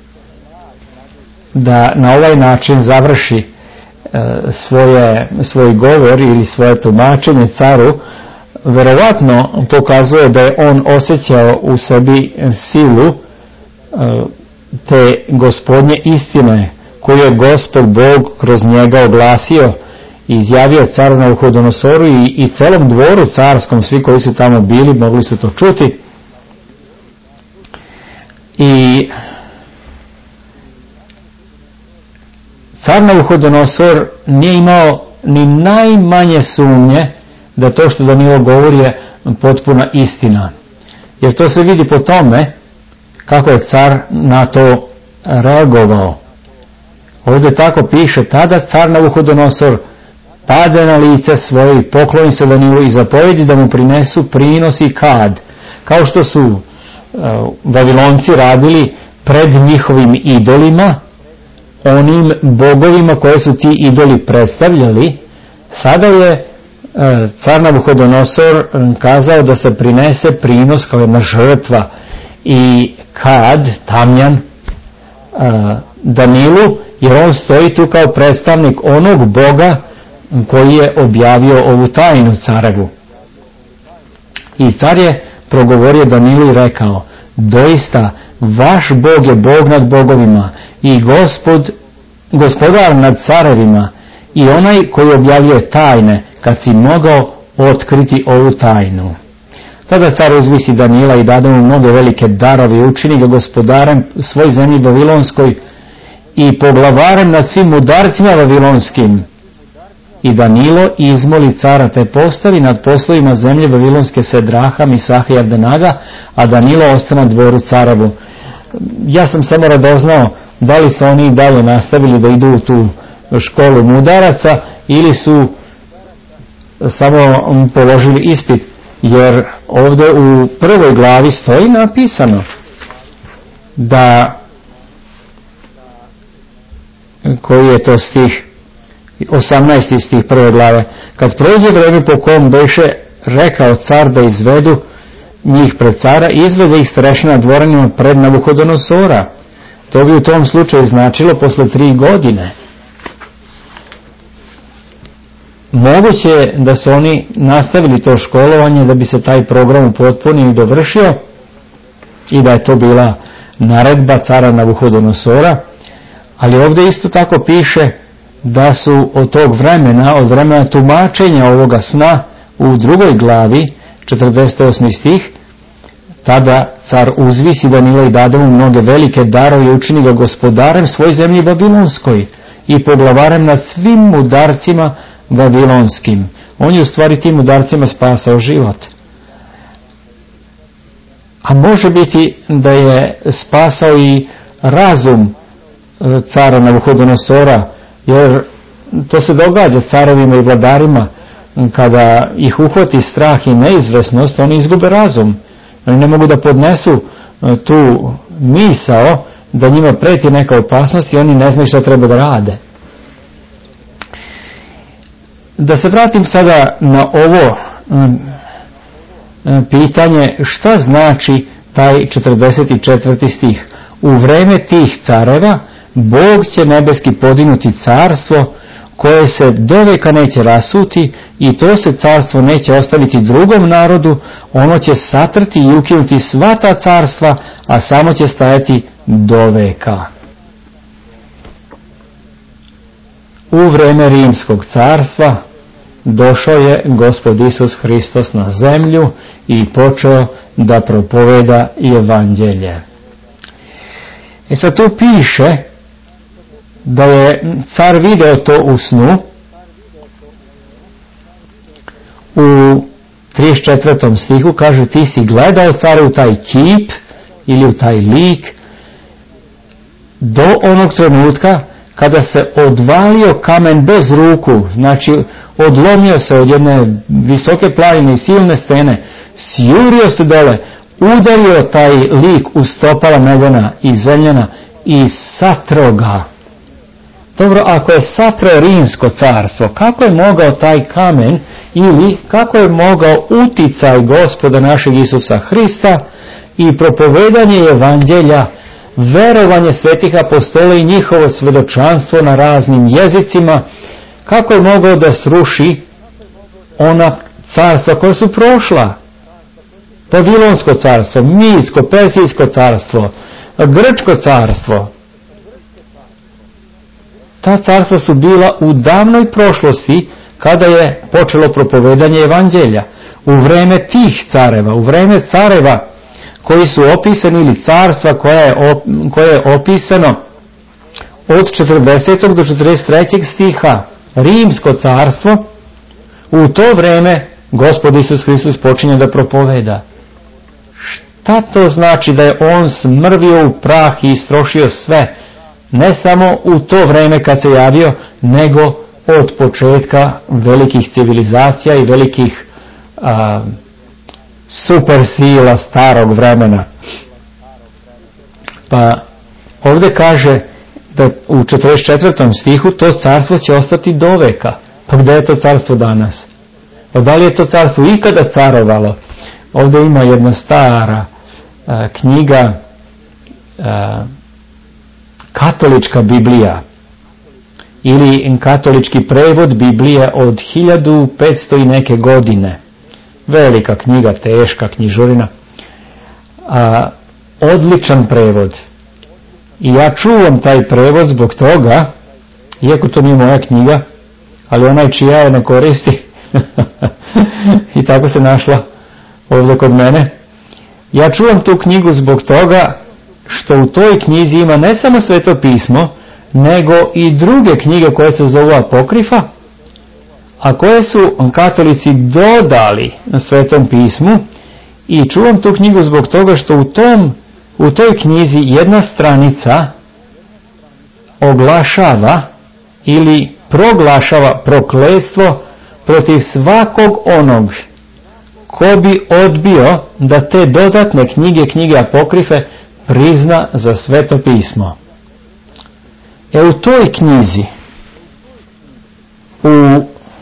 da na ovaj način završi e, svoje, svoj govor ili svoje tumačenje caru, verovatno pokazuje da je on osjećao u sebi silu e, te gospodnje istine koju je Gospod Bog kroz njega oglasio i izjavio caru Navuhodonosoru i, i celom dvoru carskom. Svi koji su tamo bili mogli su to čuti. I car Navuhodonosor nije imao ni najmanje sumnje da to što Danilo govori je potpuna istina. Jer to se vidi po tome kako je car na to reagovao. Ovdje tako piše: tada car Navuhodonosor pade na lice svoje i pokloni se Danilu i zapovedi da mu prinesu prinos i kad, kao što su uh, Vavilonci radili pred njihovim idolima, onim bogovima koje su ti idoli predstavljali. Sada je uh, car Navuhodonosor kazao da se prinese prinos kao jedna žrtva i kad, tamjan, uh, Danilu, jer on stoji tu kao predstavnik onog Boga koji je objavio ovu tajnu carevu. I car je progovorio Danilu i rekao: doista, vaš Bog je Bog nad bogovima i gospod, gospodar nad carevima, i onaj koji objavljuje tajne, kad si mogao otkriti ovu tajnu. Tada car uzvisi Danila i dade mu mnoge velike darove i učini ga gospodarem svoj zemlji Vavilonskoj i poglavarem nad svim mudarcima vavilonskim. I Danilo izmoli cara te postavi nad poslovima zemlje Vavilonske Sedraha, Misaha i Abdenaga, a Danilo ostane na dvoru carevu. Ja sam samo radoznao da li su oni dalje nastavili da idu u tu školu mudaraca ili su samo položili ispit, jer ovdje u prvoj glavi stoji napisano da, koji je to stih, osamnaesti stih prve glave: kad prođe vreme po kom beše rekao car da izvedu njih pred cara, izvede ih starešina dvoranima pred Navuhodonosora. To bi u tom slučaju značilo posle tri godine. moguće je da su oni nastavili to školovanje da bi se taj program upotpunio i dovršio i da je to bila naredba cara Navuhodonosora, ali ovdje isto tako piše da su od tog vremena, od vremena tumačenja ovoga sna u drugoj glavi, četrdeset osmi stih, tada car uzvisi Danila i dade mu mnoge velike darove i učini ga gospodarem svoj zemlji Vavilonskoj i poglavarem nad svim mudarcima vavilonskim. On je u stvari tim mudarcima spasao život. A može biti da je spasao i razum cara Navuhodonosora, jer to se događa carovima i vladarima, kada ih uhvati strah i neizvesnost, oni izgube razum. Oni ne mogu da podnesu tu misao da njima preti neka opasnost i oni ne znaju šta treba da rade. Da se vratim sada na ovo pitanje šta znači taj četrdeset četvrti stih. U vreme tih careva Bog će nebeski podinuti carstvo koje se doveka neće rasuti i to se carstvo neće ostaviti drugom narodu, ono će satrti i ukinuti sva ta carstva, a samo će stajati doveka. U vreme Rimskog carstva došao je Gospod Isus Hristos na zemlju i počeo da propoveda evanđelje. E sad tu piše da je car video to u snu. U trideset četvrtom stihu kaže: ti si gledao, care, u taj kip ili u taj lik do onog trenutka kada se odvalio kamen bez ruku, znači odlomio se od jedne visoke planine i silne stene, sjurio se dole, udario taj lik u stopala medena i zemljana i satro ga. Dobro, ako je satro Rimsko carstvo, kako je mogao taj kamen ili kako je mogao uticaj Gospoda našeg Isusa Hrista i propovedanje evanđelja, verovanje svetih apostola i njihovo svedočanstvo na raznim jezicima, kako je mogao da sruši ona carstva koja su prošla? Vavilonsko carstvo, Midsko, Persijsko carstvo, Grčko carstvo. Ta carstva su bila u davnoj prošlosti kada je počelo propovedanje evanđelja. U vreme tih careva, u vreme careva koji su opisani ili carstva koja je, op, koje je opisano od četrdesetog do četrdeset trećeg stiha, Rimsko carstvo, u to vreme Gospod Isus Hristos počinje da propoveda. Šta to znači da je on smrvio u prah i istrošio sve? Ne samo u to vreme kad se javio, nego od početka velikih civilizacija i velikih a, supersila starog vremena. Pa ovdje kaže da u četrdeset četvrtom stihu to carstvo će ostati do veka. Pa gdje je to carstvo danas? Pa da li je to carstvo ikada carovalo? Ovdje ima jedna stara a, knjiga, a, katolička Biblija ili katolički prevod Biblije od hiljadu petsto i neke godine. Velika knjiga, teška knjižurina. A, odličan prevod. I ja čuvam taj prevod zbog toga, iako to nije moja knjiga, ali onaj čija je ne koristi. I tako se našla ovdje kod mene. Ja čuvam tu knjigu zbog toga što u toj knjizi ima ne samo Sveto pismo, nego i druge knjige koje se zovu apokrifa, a koje su katolici dodali na Svetom pismu. I čuvam tu knjigu zbog toga što u, tom, u toj knjizi jedna stranica oglašava ili proglašava prokletstvo protiv svakog onog ko bi odbio da te dodatne knjige, knjige apokrife, prizna za Sveto pismo. E u toj knjizi, u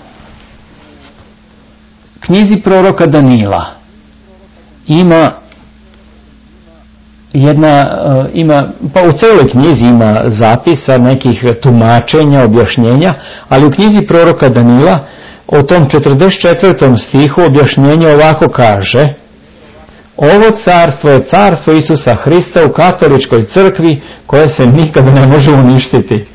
knjizi proroka Danila, ima jedna, ima, pa u celoj knjizi ima zapisa nekih tumačenja, objašnjenja, ali u knjizi proroka Danila o tom četrdeset četvrtom stihu objašnjenje ovako kaže: ovo carstvo je carstvo Isusa Hrista u katoličkoj crkvi koje se nikada ne može uništiti.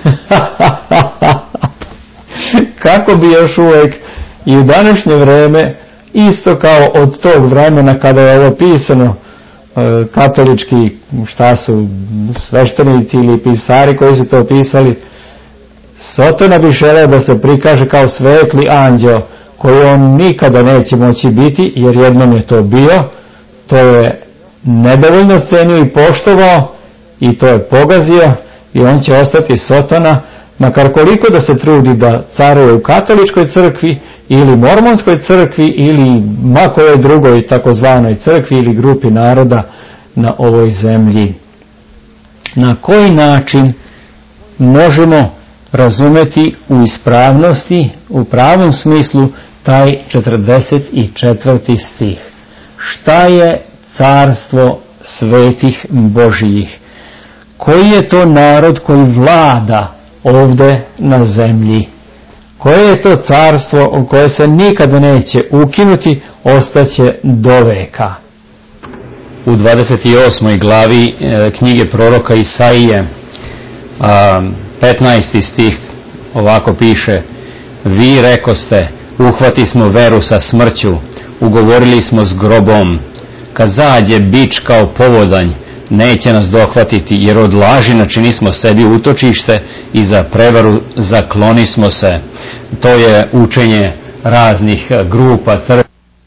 Kako bi još uvijek i u današnje vrijeme, isto kao od tog vremena kada je ovo pisano, katolički, šta su, sveštenici ili pisari koji su to pisali, Sotona bi želeo da se prikaže kao svetli anđeo koji on nikada neće moći biti, jer jednom je to bio, to je nedovoljno cenio i poštovao i to je pogazio i on će ostati Sotona, makar koliko da se trudi da caruje u katoličkoj crkvi ili mormonskoj crkvi ili ma kojoj drugoj takozvanoj crkvi ili grupi naroda na ovoj zemlji. Na koji način možemo razumeti u ispravnosti, u pravom smislu, taj četrdeset četvrti stih? Šta je carstvo svetih Božijih? Koji je to narod koji vlada ovde na zemlji? Koje je to carstvo koje se nikada neće ukinuti, ostaće do veka?
U dvadeset osmoj glavi e, knjige proroka Isaije, a, petnaesti stih ovako piše: vi rekoste, uhvati smo veru sa smrću, ugovorili smo s grobom, kad zađe bič kao povodanj, neće nas dohvatiti, jer od laži načini smo sebi utočište i za prevaru zakloni smo se. To je učenje raznih grupa, crkva.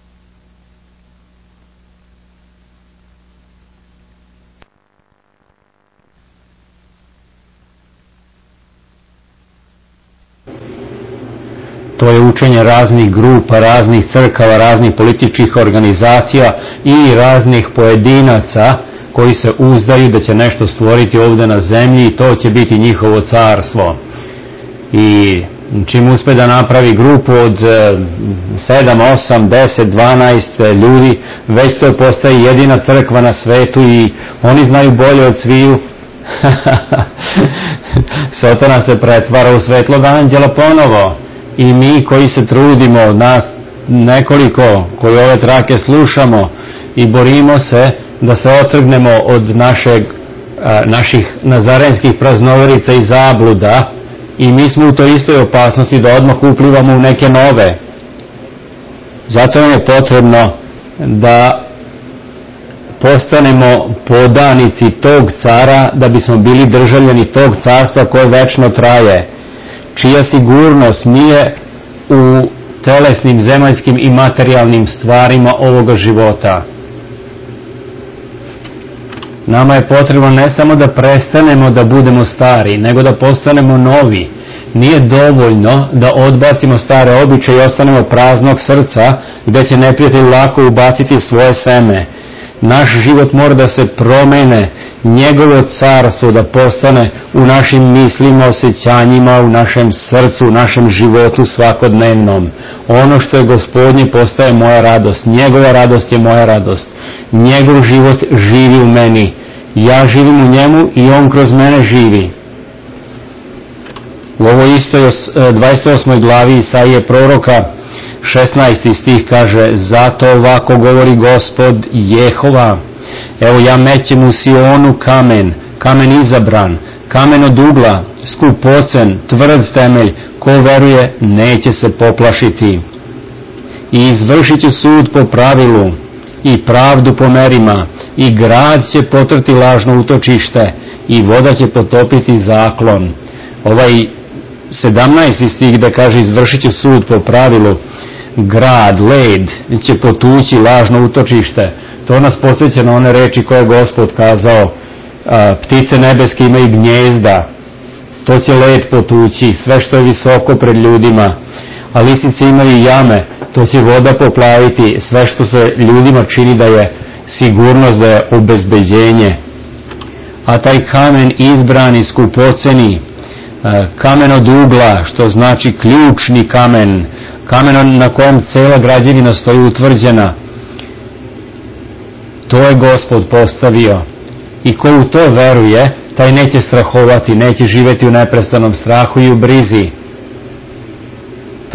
To je učenje raznih grupa, raznih crkava, raznih političkih organizacija i raznih pojedinaca koji se uzdaju da će nešto stvoriti ovdje na zemlji i to će biti njihovo carstvo. I čim uspe da napravi grupu od sedam, osam, deset, dvanaest ljudi, već to postaje jedina crkva na svetu i oni znaju bolje od sviju. Sotona se pretvara u svetlog anđela ponovo. I mi koji se trudimo, od nas nekoliko koji ove trake slušamo i borimo se da se otrgnemo od našeg, a, naših nazarenskih praznoverica i zabluda, i mi smo u toj istoj opasnosti da odmah uplivamo u neke nove. Zato nam je potrebno da postanemo podanici tog cara, da bismo bili državljani tog carstva koje večno traje, čija sigurnost nije u telesnim, zemaljskim i materijalnim stvarima ovoga života. Nama je potrebno ne samo da prestanemo da budemo stari, nego da postanemo novi. Nije dovoljno da odbacimo stare običaje i ostanemo praznog srca, gdje će neprijatelj lako ubaciti svoje seme. Naš život mora da se promene, njegovo carstvo da postane u našim mislima, osjećanjima, u našem srcu, u našem životu svakodnevnom. Ono što je Gospodnje postaje moja radost, njegova radost je moja radost. Njegov život živi u meni, ja živim u njemu i on kroz mene živi. U ovoj istoj dvadeset osmoj glavi Isaije proroka, šesnaesti stih kaže: zato ovako govori Gospod Jehova, evo ja mećem u Sionu kamen, kamen izabran, kamen od ugla, skupocen, tvrd temelj, ko veruje neće se poplašiti. I izvršit ću sud po pravilu i pravdu po merima, i grad će potrti lažno utočište i voda će potopiti zaklon. Ovaj sedamnaesti stih da kaže izvršit ću sud po pravilu, grad, led će potući lažno utočište. To nas podsjeća na one reči koje je Gospod kazao: a, ptice nebeske imaju gnjezda, to će led potući, sve što je visoko pred ljudima, a lisice imaju jame, to će voda poplaviti, sve što se ljudima čini da je sigurnost, da je obezbeđenje. A taj kamen izbrani, skupoceni, kamen od ugla, što znači ključni kamen, kamen na kojem cela građevina stoji utvrđena, to je Gospod postavio. I ko u to veruje, taj neće strahovati, neće živjeti u neprestanom strahu i u brizi.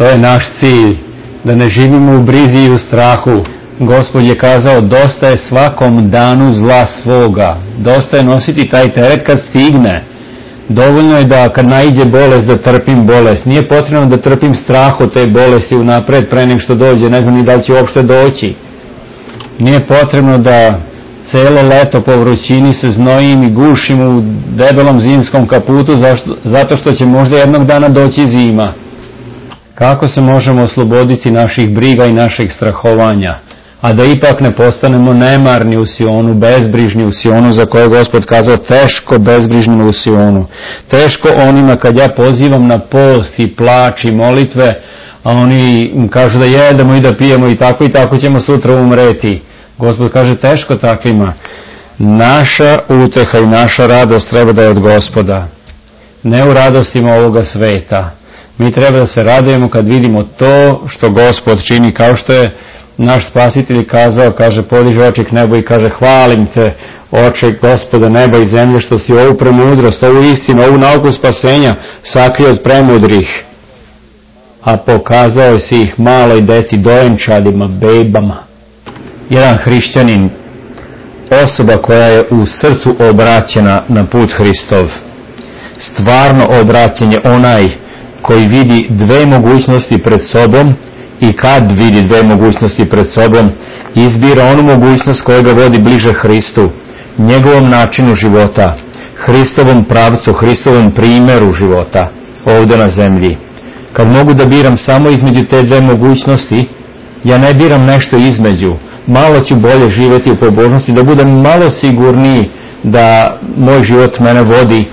To je naš cilj, da ne živimo u brizi i u strahu. Gospod je kazao, dosta je svakom danu zla svoga, dosta je nositi taj teret kad stigne. Dovoljno je da kad naiđe bolest da trpim bolest, nije potrebno da trpim strah od te bolesti unapred pre nego što dođe, ne znam ni da li će uopšte doći. Nije potrebno da celo leto po vrućini se znojim i gušim u debelom zimskom kaputu zašto, zato što će možda jednog dana doći zima. Kako se možemo osloboditi naših briga i naših strahovanja, a da ipak ne postanemo nemarni u Sionu, bezbrižni u Sionu, za koje Gospod kazao teško bezbrižni u Sionu. Teško onima kad ja pozivam na post i plač i molitve, a oni kažu da jedemo i da pijemo i tako i tako ćemo sutra umreti. Gospod kaže teško takvima. Naša uteha i naša radost treba da je od Gospoda, ne u radostima ovoga sveta. Mi treba da se radujemo kad vidimo to što Gospod čini, kao što je naš Spasitelj kazao, kaže, podiže oči k nebu i kaže, hvalim te, oče Gospoda neba i zemlje, što si ovu premudrost, ovu istinu, ovu nauku spasenja sakrio od premudrih, a pokazao si ih maloj deci, dojenčadima, bebama. Jedan hrišćanin, osoba koja je u srcu obraćena na put Hristov, stvarno obraćen je onaj koji vidi dve mogućnosti pred sobom i kad vidi dve mogućnosti pred sobom, izbira onu mogućnost koja ga vodi bliže Hristu, njegovom načinu života, Hristovom pravcu, Hristovom primjeru života ovdje na zemlji. Kad mogu da biram samo između te dve mogućnosti, ja ne biram nešto između. Malo ću bolje živjeti u pobožnosti, da budem malo sigurniji da moj život mene vodi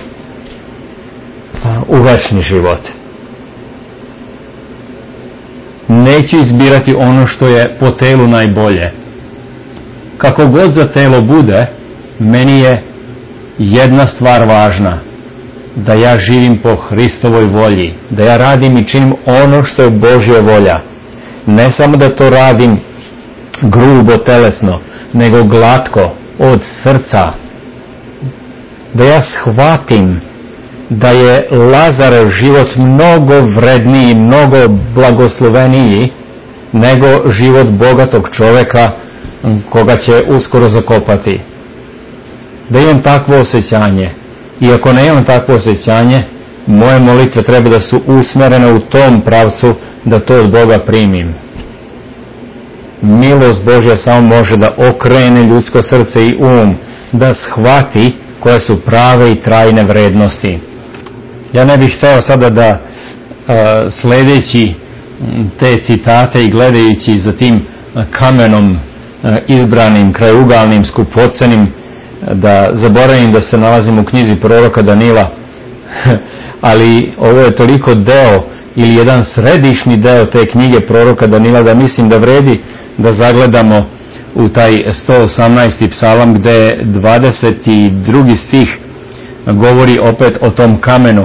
u večni život. Neću izbirati ono što je po telu najbolje. Kako god za telo bude, meni je jedna stvar važna, da ja živim po Hristovoj volji, da ja radim i činim ono što je Božja volja. Ne samo da to radim grubo, telesno, nego glatko, od srca. Da ja shvatim da je Lazarov život mnogo vredniji, mnogo blagosloveniji nego život bogatog čovjeka koga će uskoro zakopati. Da imam takvo osjećanje. I ako ne imam takvo osjećanje, moje molitve treba da su usmjerene u tom pravcu da to od Boga primim. Milost Božja samo može da okrene ljudsko srce i um, da shvati koje su prave i trajne vrednosti. Ja ne bih hteo sada da a, sledeći te citate i gledajući za tim kamenom a, izbranim, krajugalnim, skupocenim, da zaboravim da se nalazim u knjizi proroka Danila, ali ovo je toliko deo ili jedan središnji deo te knjige proroka Danila da mislim da vredi da zagledamo u taj sto osamnaesti psalam gde dvadeset drugi stih govori opet o tom kamenu.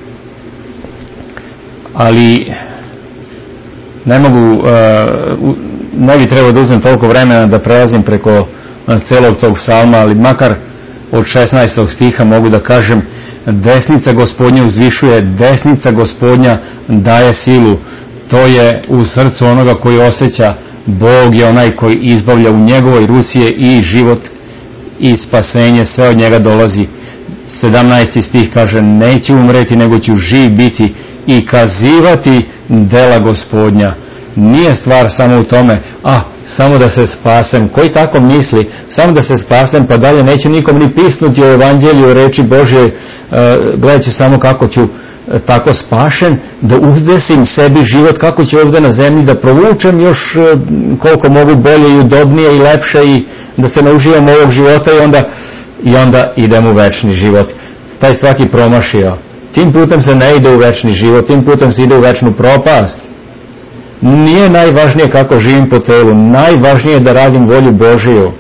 Ali ne mogu, ne bi trebao da uzmem toliko vremena da prelazim preko celog tog psalma, ali makar od šesnaestog stiha mogu da kažem: desnica Gospodnja uzvišuje, desnica Gospodnja daje silu. To je u srcu onoga koji osjeća Bog je onaj koji izbavlja, u njegovoj ruci je i život i spasenje, sve od njega dolazi. sedamnaesti stih kaže: neću umreti, nego ću živ biti i kazivati dela Gospodnja. Nije stvar samo u tome, a samo da se spasem. Koji tako misli, samo da se spasem, pa dalje neću nikom ni pisnuti o evanđelju, o reči Božje, e, gledat ću samo kako ću e, tako spašen, da uzdesim sebi život, kako ću ovdje na zemlji da provučem još e, koliko mogu bolje i udobnije i lepše i da se nauživam ovog života i onda, i onda idem u večni život. Taj svaki promašio. Tim putem se ne ide u večni život, tim putem se ide u večnu propast. Nije najvažnije kako živim po telu, najvažnije je da radim volju Božiju.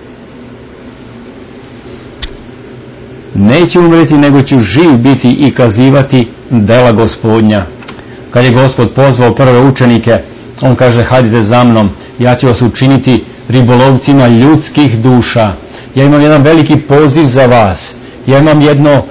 Neću umreti, nego ću živ biti i kazivati dela Gospodnja. Kad je Gospod pozvao prve učenike, on kaže: hajdite za mnom, ja ću vas učiniti ribolovcima ljudskih duša. Ja imam jedan veliki poziv za vas. Ja imam jedno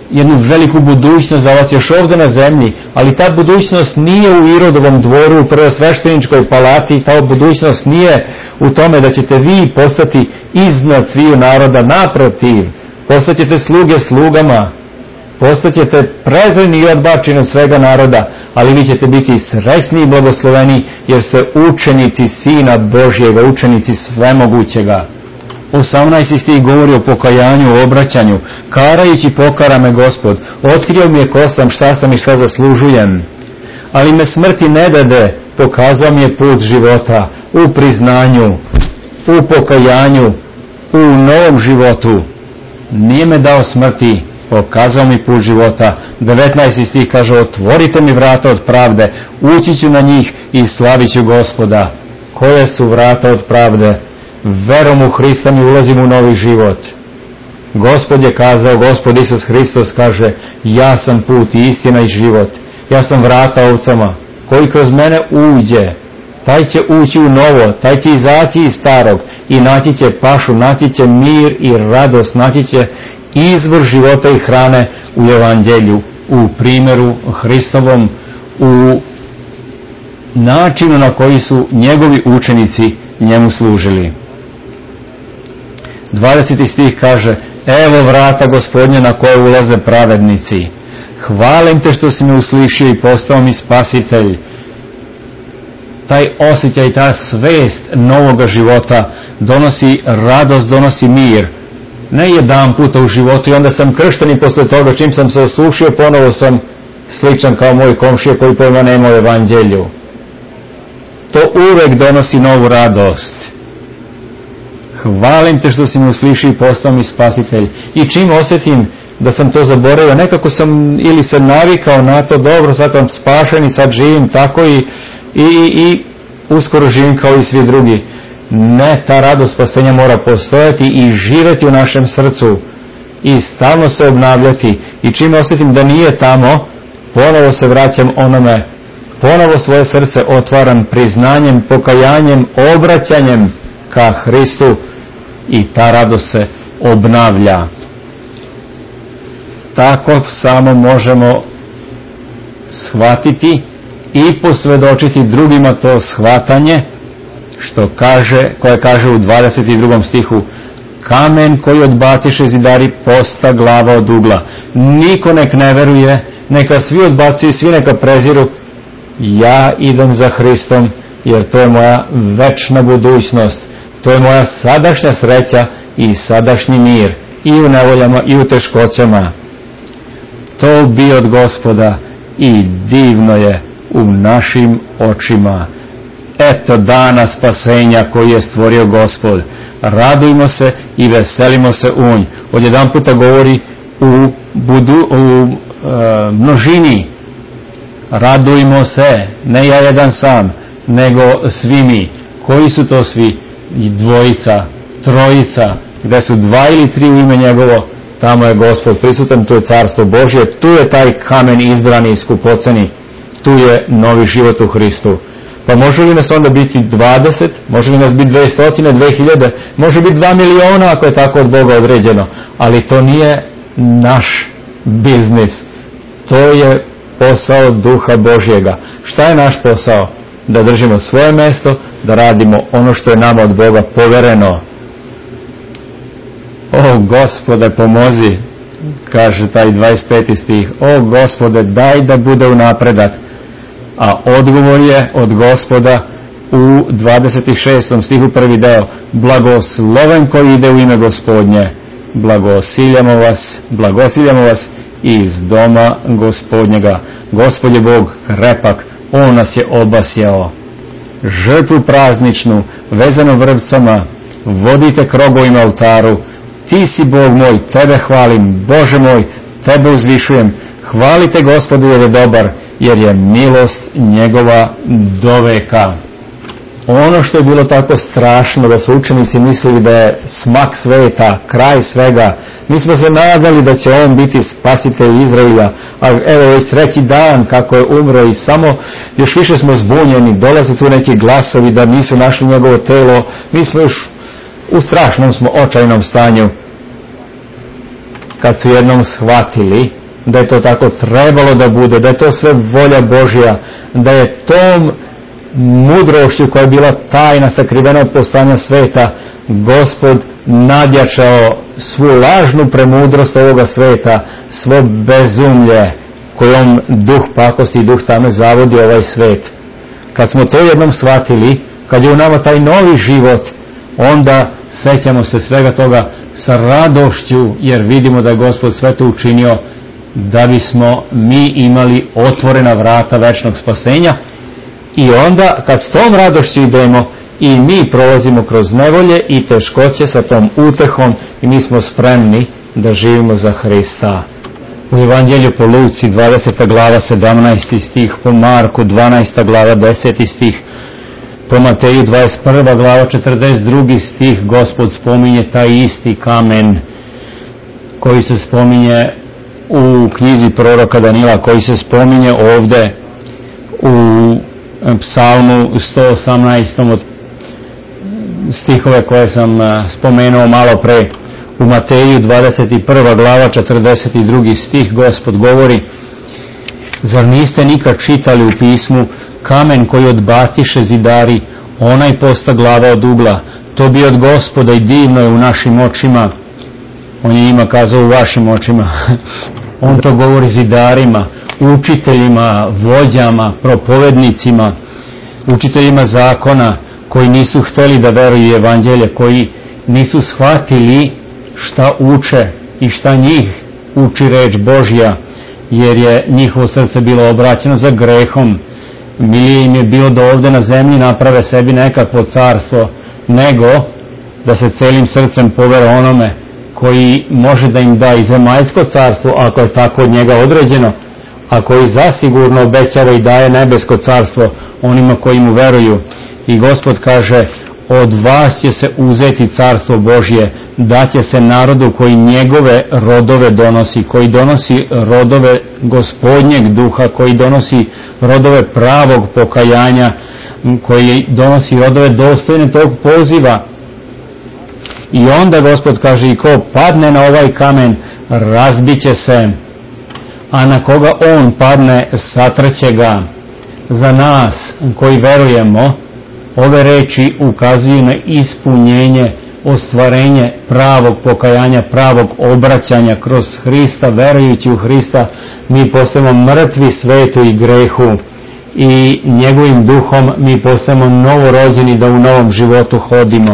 jednu veliku budućnost za vas još ovdje na zemlji, ali ta budućnost nije u Irodovom dvoru, u prvosvešteničkoj palati, ta budućnost nije u tome da ćete vi postati iznad sviju naroda, naprotiv, postaćete sluge slugama, postaćete prezreni i odbačeni od svega naroda, ali vi ćete biti srećni i blagosloveni jer ste učenici Sina Božjega, učenici Svemogućega. osamnaesti stih govori o pokajanju, o obraćanju. Karajući pokara me Gospod, otkrio mi je ko sam, šta sam i šta zaslužujem. Ali me smrti ne dade, pokazao mi je put života u priznanju, u pokajanju, u novom životu. Nije me dao smrti, pokazao mi put života. devetnaesti stih kaže, otvorite mi vrata od pravde, ući ću na njih i slavit ću Gospoda. Koje su vrata od pravde? Verom u Hrista mi ulazimo u novi život. Gospod je kazao, Gospod Isus Hristos kaže, ja sam put i istina i život. Ja sam vrata ovcama. Koji kroz mene uđe, taj će ući u novo, taj će izaći iz starog i naći će pašu, naći će mir i radost, naći će izvor života i hrane u evanđelju, u primjeru Hristovom, u načinu na koji su njegovi učenici njemu služili. dvadeseti stih kaže, evo vrata Gospodnja na koje ulaze pravednici. Hvalim te što si me uslišio i postao mi spasitelj. Taj osjećaj, ta svest novoga života donosi radost, donosi mir. Ne jedan puta u životu i onda sam kršten i posle toga čim sam se osušio ponovo sam sličan kao moj komšija koji pojma nema u evanđelju. To uvek donosi novu radost. Hvalim te što si me uslišio i postao mi spasitelj. I čim osjetim da sam to zaboravio, nekako sam ili se navikao na to, dobro, sad sam spašen i sad živim tako i, i, i uskoro živim kao i svi drugi. Ne, ta radost spasenja mora postojati i živjeti u našem srcu i stalno se obnavljati. I čim osjetim da nije tamo, ponovo se vraćam onome, ponovo svoje srce otvaram priznanjem, pokajanjem, obraćanjem ka Hristu i ta radost se obnavlja. Tako samo možemo shvatiti i posvjedočiti drugima to shvatanje što kaže, koje kaže u dvadeset drugom stihu, kamen koji odbaciše zidari posta glava od ugla. Niko nek ne veruje, neka svi odbacuju, svi neka preziru. Ja idem za Hristom jer to je moja večna budućnost. To je moja sadašnja sreća i sadašnji mir i u nevoljama i u teškoćama. To bi od Gospoda i divno je u našim očima. Eto dana spasenja koji je stvorio Gospod. Radujmo se i veselimo se u nj. Odjedan puta govori u, budu, u e, množini. Radujmo se, ne ja jedan sam, nego svi mi. Koji su to svi? I dvojica, trojica, gde su dva ili tri u ime njegovo, tamo je Gospod prisutan, tu je carstvo Božje, tu je taj kamen izbrani i skupoceni, tu je novi život u Hristu. Pa može li nas onda biti dvadeset, može li nas biti dvesta, dve hiljade, može biti dva miliona ako je tako od Boga određeno, ali to nije naš biznis, to je posao Duha Božjega. Šta je naš posao? Da držimo svoje mesto, da radimo ono što je nama od Boga povereno. O Gospode, pomozi, kaže taj dvadeset peti stih. O Gospode, daj da bude u napredak. A odgovor je od Gospoda u dvadeset šestom stihu prvi deo. Blagosloven koji ide u ime Gospodnje. Blagosiljamo vas, blagosiljamo vas iz doma Gospodnjega. Gospod je Bog krepak, on nas je obasjao. Žrtvu prazničnu, vezano vrvcama, vodite krogovima oltaru. Ti si Bog moj, tebe hvalim, Bože moj, tebe uzvišujem. Hvalite Gospodu jer je dobar, jer je milost njegova do veka. Ono što je bilo tako strašno da su učenici mislili da je smak sveta, kraj svega, mi smo se nadali da će on biti spasitelj Izraelja, a evo je treći dan kako je umro i samo još više smo zbunjeni, dolaze tu neki glasovi da nisu našli njegovo telo, mi smo još u strašnom smo očajnom stanju. kad su jednom shvatili da je to tako trebalo da bude, da je to sve volja Božja, da je tom mudrošću koja je bila tajna sakrivena od postanja sveta, Gospod nadjačao svu lažnu premudrost ovoga sveta, svo bezumlje kojom duh pakosti i duh tame zavodi ovaj svet. Kad smo to jednom shvatili, kad je u nama taj novi život, onda sećamo se svega toga sa radošću, jer vidimo da je Gospod sve to učinio da bismo mi imali otvorena vrata večnog spasenja. I onda kad s tom radošću idemo i mi prolazimo kroz nevolje i teškoće sa tom utehom i mi smo spremni da živimo za Hrista. U Evanđelju po Luci dvadeseta glava sedamnaesti stih, po Marku dvanaesta glava deseti stih, po Mateju dvadeset prva glava četrdeset drugi stih Gospod spominje taj isti kamen koji se spominje u knjizi proroka Danila, koji se spominje ovde u Psalmu sto osamnaestom od stihove koje sam spomenuo malo pre. U Mateju dvadeset prva glava četrdeset drugi stih Gospod govori: zar niste nikad čitali u pismu, kamen koji odbaciše zidari, onaj posta glava od ugla, to bi od Gospoda i divno je u našim očima. On je njima kazao u vašim očima. On to govori zidarima, učiteljima, vođama, propovednicima, učiteljima zakona koji nisu hteli da veruju evanđelje, koji nisu shvatili šta uče i šta njih uči reč Božja, jer je njihovo srce bilo obraćeno za grehom. Milije im je bilo da ovde na zemlji naprave sebi nekakvo carstvo, nego da se celim srcem povere onome koji može da im da i zemaljsko carstvo, ako je tako od njega određeno, a koji zasigurno obećava i daje nebesko carstvo onima koji mu veruju. I Gospod kaže: od vas će se uzeti carstvo Božje, daće se narodu koji njegove rodove donosi, koji donosi rodove Gospodnjeg duha, koji donosi rodove pravog pokajanja, koji donosi rodove dostojne tog poziva. I onda Gospod kaže: i ko padne na ovaj kamen, razbiće se, a na koga on padne, satrće ga. Za nas koji verujemo, ove reči ukazuju na ispunjenje, ostvarenje pravog pokajanja, pravog obraćanja kroz Hrista. Verujući u Hrista, mi postajemo mrtvi svetu i grehu i njegovim duhom mi postajemo novorođeni da u novom životu hodimo.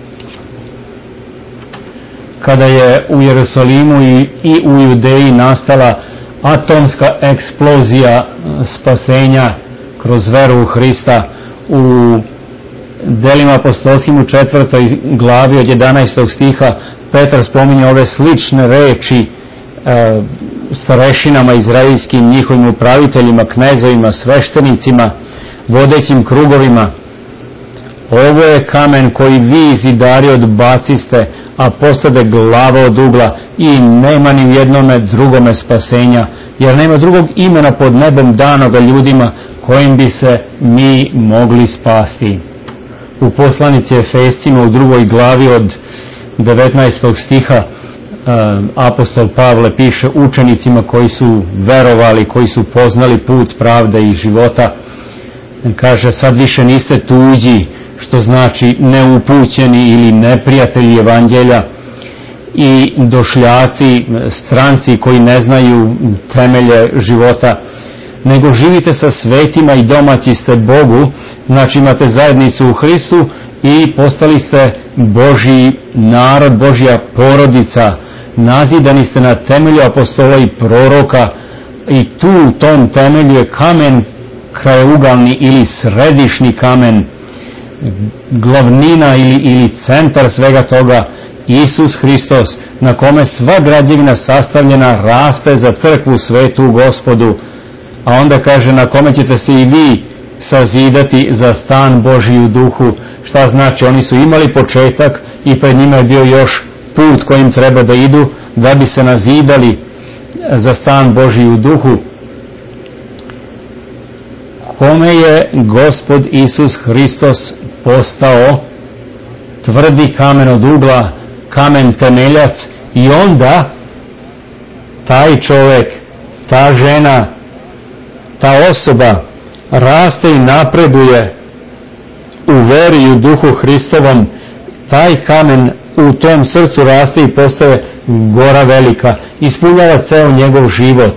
Kada je u Jerusalimu i, i u Judeji nastala atomska eksplozija spasenja kroz veru u Hrista, u Delima apostolskim u četvrtoj glavi od jedanaestog stiha Petar spominje ove slične reči e, starešinama izraelskim, njihovim upraviteljima, knezovima, sveštenicima, vodećim krugovima: ovo je kamen koji vi zidari odbaciste, a postade glava od ugla, i nema ni u jednome drugome spasenja, jer nema drugog imena pod nebom danoga ljudima kojim bi se mi mogli spasti. U poslanici Efescima u drugoj glavi od devetnaestog stiha apostol Pavle piše učenicima koji su verovali, koji su poznali put pravde i života. Kaže: sad više niste tuđi, što znači neupućeni ili neprijatelji evanđelja, i došljaci, stranci koji ne znaju temelje života, nego živite sa svetima i domaći ste Bogu, znači imate zajednicu u Hristu i postali ste Božji narod, Božja porodica, nazidani ste na temelju apostola i proroka, i tu u tom temelju je kamen krajeugalni ili središnji kamen, glavnina ili, ili centar svega toga, Isus Hristos, na kome sva građevina sastavljena raste za crkvu svetu u Gospodu. A onda kaže: na kome ćete se i vi sazidati za stan Božji u duhu. Šta znači? Oni su imali početak i pred njima je bio još put kojim treba da idu da bi se nazidali za stan Božji u duhu, kome je Gospod Isus Hristos postao tvrdi kamen od ugla, kamen temeljac. I onda taj čovjek, ta žena, ta osoba raste i napreduje u veri i u duhu Hristovom, taj kamen u tom srcu raste i postaje gora velika, ispunjava ceo njegov život.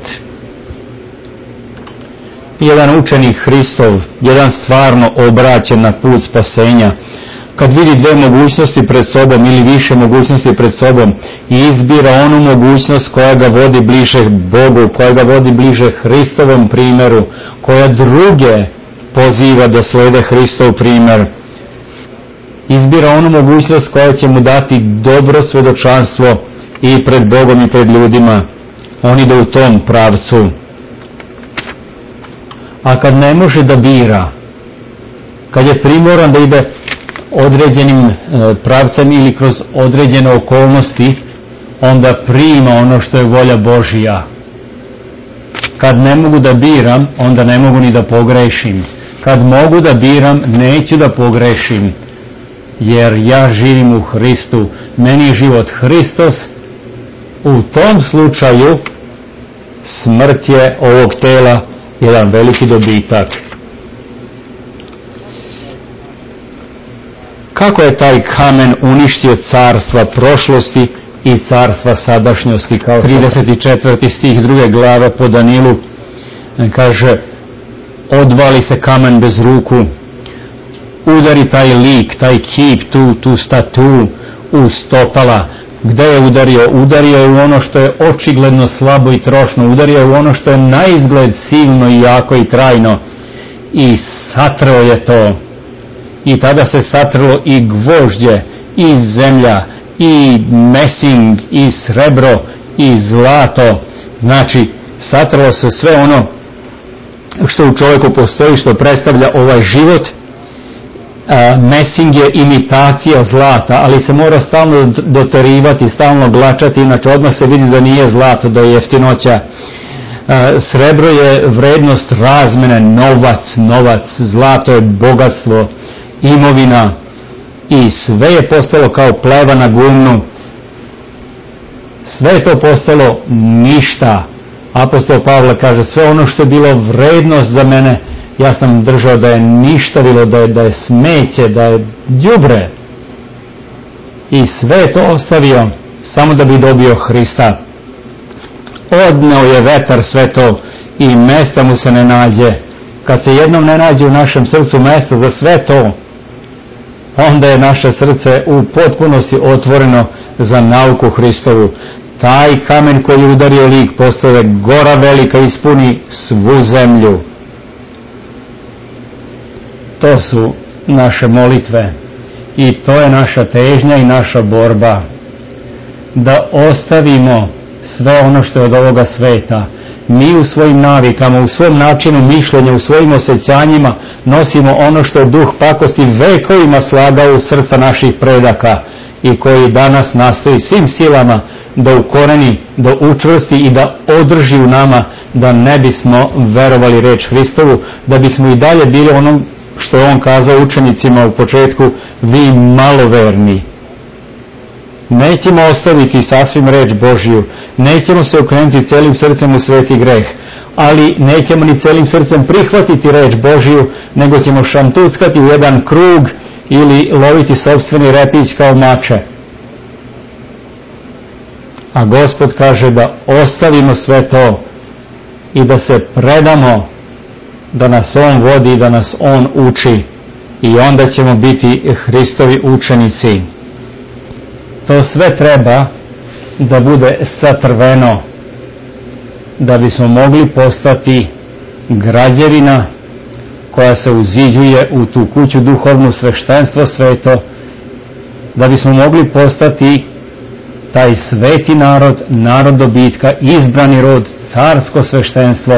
Jedan učenik Hristov, jedan stvarno obraćen na put spasenja, kad vidi dve mogućnosti pred sobom ili više mogućnosti pred sobom, izbira onu mogućnost koja ga vodi bliže Bogu, koja ga vodi bliže Hristovom primjeru, koja druge poziva da slede Hristov primjer. Izbira onu mogućnost koja će mu dati dobro svedočanstvo i pred Bogom i pred ljudima. On ide u tom pravcu. A kad ne može da bira, kad je primoran da ide određenim pravcem ili kroz određene okolnosti, onda prima ono što je volja Božija. Kad ne mogu da biram, onda ne mogu ni da pogrešim. Kad mogu da biram, neću da pogrešim, jer ja živim u Hristu, meni je život Hristos. U tom slučaju smrt je ovog tela jedan veliki dobitak. Kako je taj kamen uništio carstva prošlosti i carstva sadašnjosti? Kao trideset četvrti stih druge glave po Danilu kaže: odvali se kamen bez ruku, udari taj lik, taj kip, tu, tu statu u stopala. Gde je udario? Udario je u ono što je očigledno slabo i trošno, udario je u ono što je na izgled silno i jako i trajno i satrao je to. I tada se satrlo i gvožđe, i zemlja, i mesing, i srebro, i zlato. Znači, satrlo se sve ono što u čovjeku postoji, što predstavlja ovaj život. A, mesing je imitacija zlata, ali se mora stalno doterivati, stalno glačati, inače odmah se vidi da nije zlato, da je jeftinoća. A, srebro je vrednost razmene, novac, novac, zlato je bogatstvo, imovina, i sve je postalo kao pleva na gumnu. Sve je to postalo ništa. Apostol Pavle kaže: sve ono što je bilo vrednost za mene, ja sam držao da je ništavilo, da je, da je smeće, da je đubre. I sve je to ostavio samo da bi dobio Hrista. Odneo je vetar sve to i mesta mu se ne nađe. Kad se jednom ne nađe u našem srcu mesta za sve to, onda je naše srce u potpunosti otvoreno za nauku Hristovu. Taj kamen koji je udario lik postaje gora velika, ispuni svu zemlju. To su naše molitve i to je naša težnja i naša borba, da ostavimo sve ono što je od ovoga sveta. Mi u svojim navikama, u svom načinu mišljenja, u svojim osjećanjima nosimo ono što je duh pakosti vekovima slagao u srca naših predaka i koji danas nastoji svim silama da ukoreni, da učvrsti i da održi u nama, da ne bismo verovali reč Hristovu, da bismo i dalje bili ono što je on kazao učenicima u početku: vi maloverni. Nećemo ostaviti sasvim reč Božju, nećemo se okrenuti celim srcem u sveti greh, ali nećemo ni celim srcem prihvatiti reč Božju, nego ćemo šantuckati u jedan krug ili loviti sopstveni repić kao mače. A Gospod kaže da ostavimo sve to i da se predamo, da nas On vodi i da nas On uči, i onda ćemo biti Hristovi učenici. To sve treba da bude satrveno, da bismo mogli postati građevina koja se uziđuje u tu kuću duhovnu, sveštenstvo sveto, da bismo mogli postati taj sveti narod, narod dobitka, izbrani rod, carsko sveštenstvo.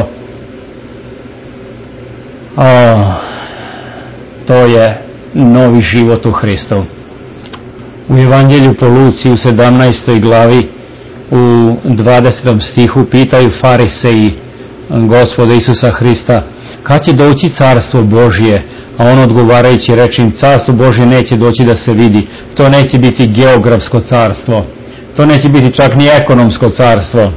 O, to je novi život u Hristu. U Evanđelju po Luci u sedamnaestoj glavi u dvadesetom stihu pitaju fariseji Gospoda Isusa Hrista: kad će doći carstvo Božje? A on odgovarajući reče im: carstvo Božje neće doći da se vidi. To neće biti geografsko carstvo, to neće biti čak ni ekonomsko carstvo,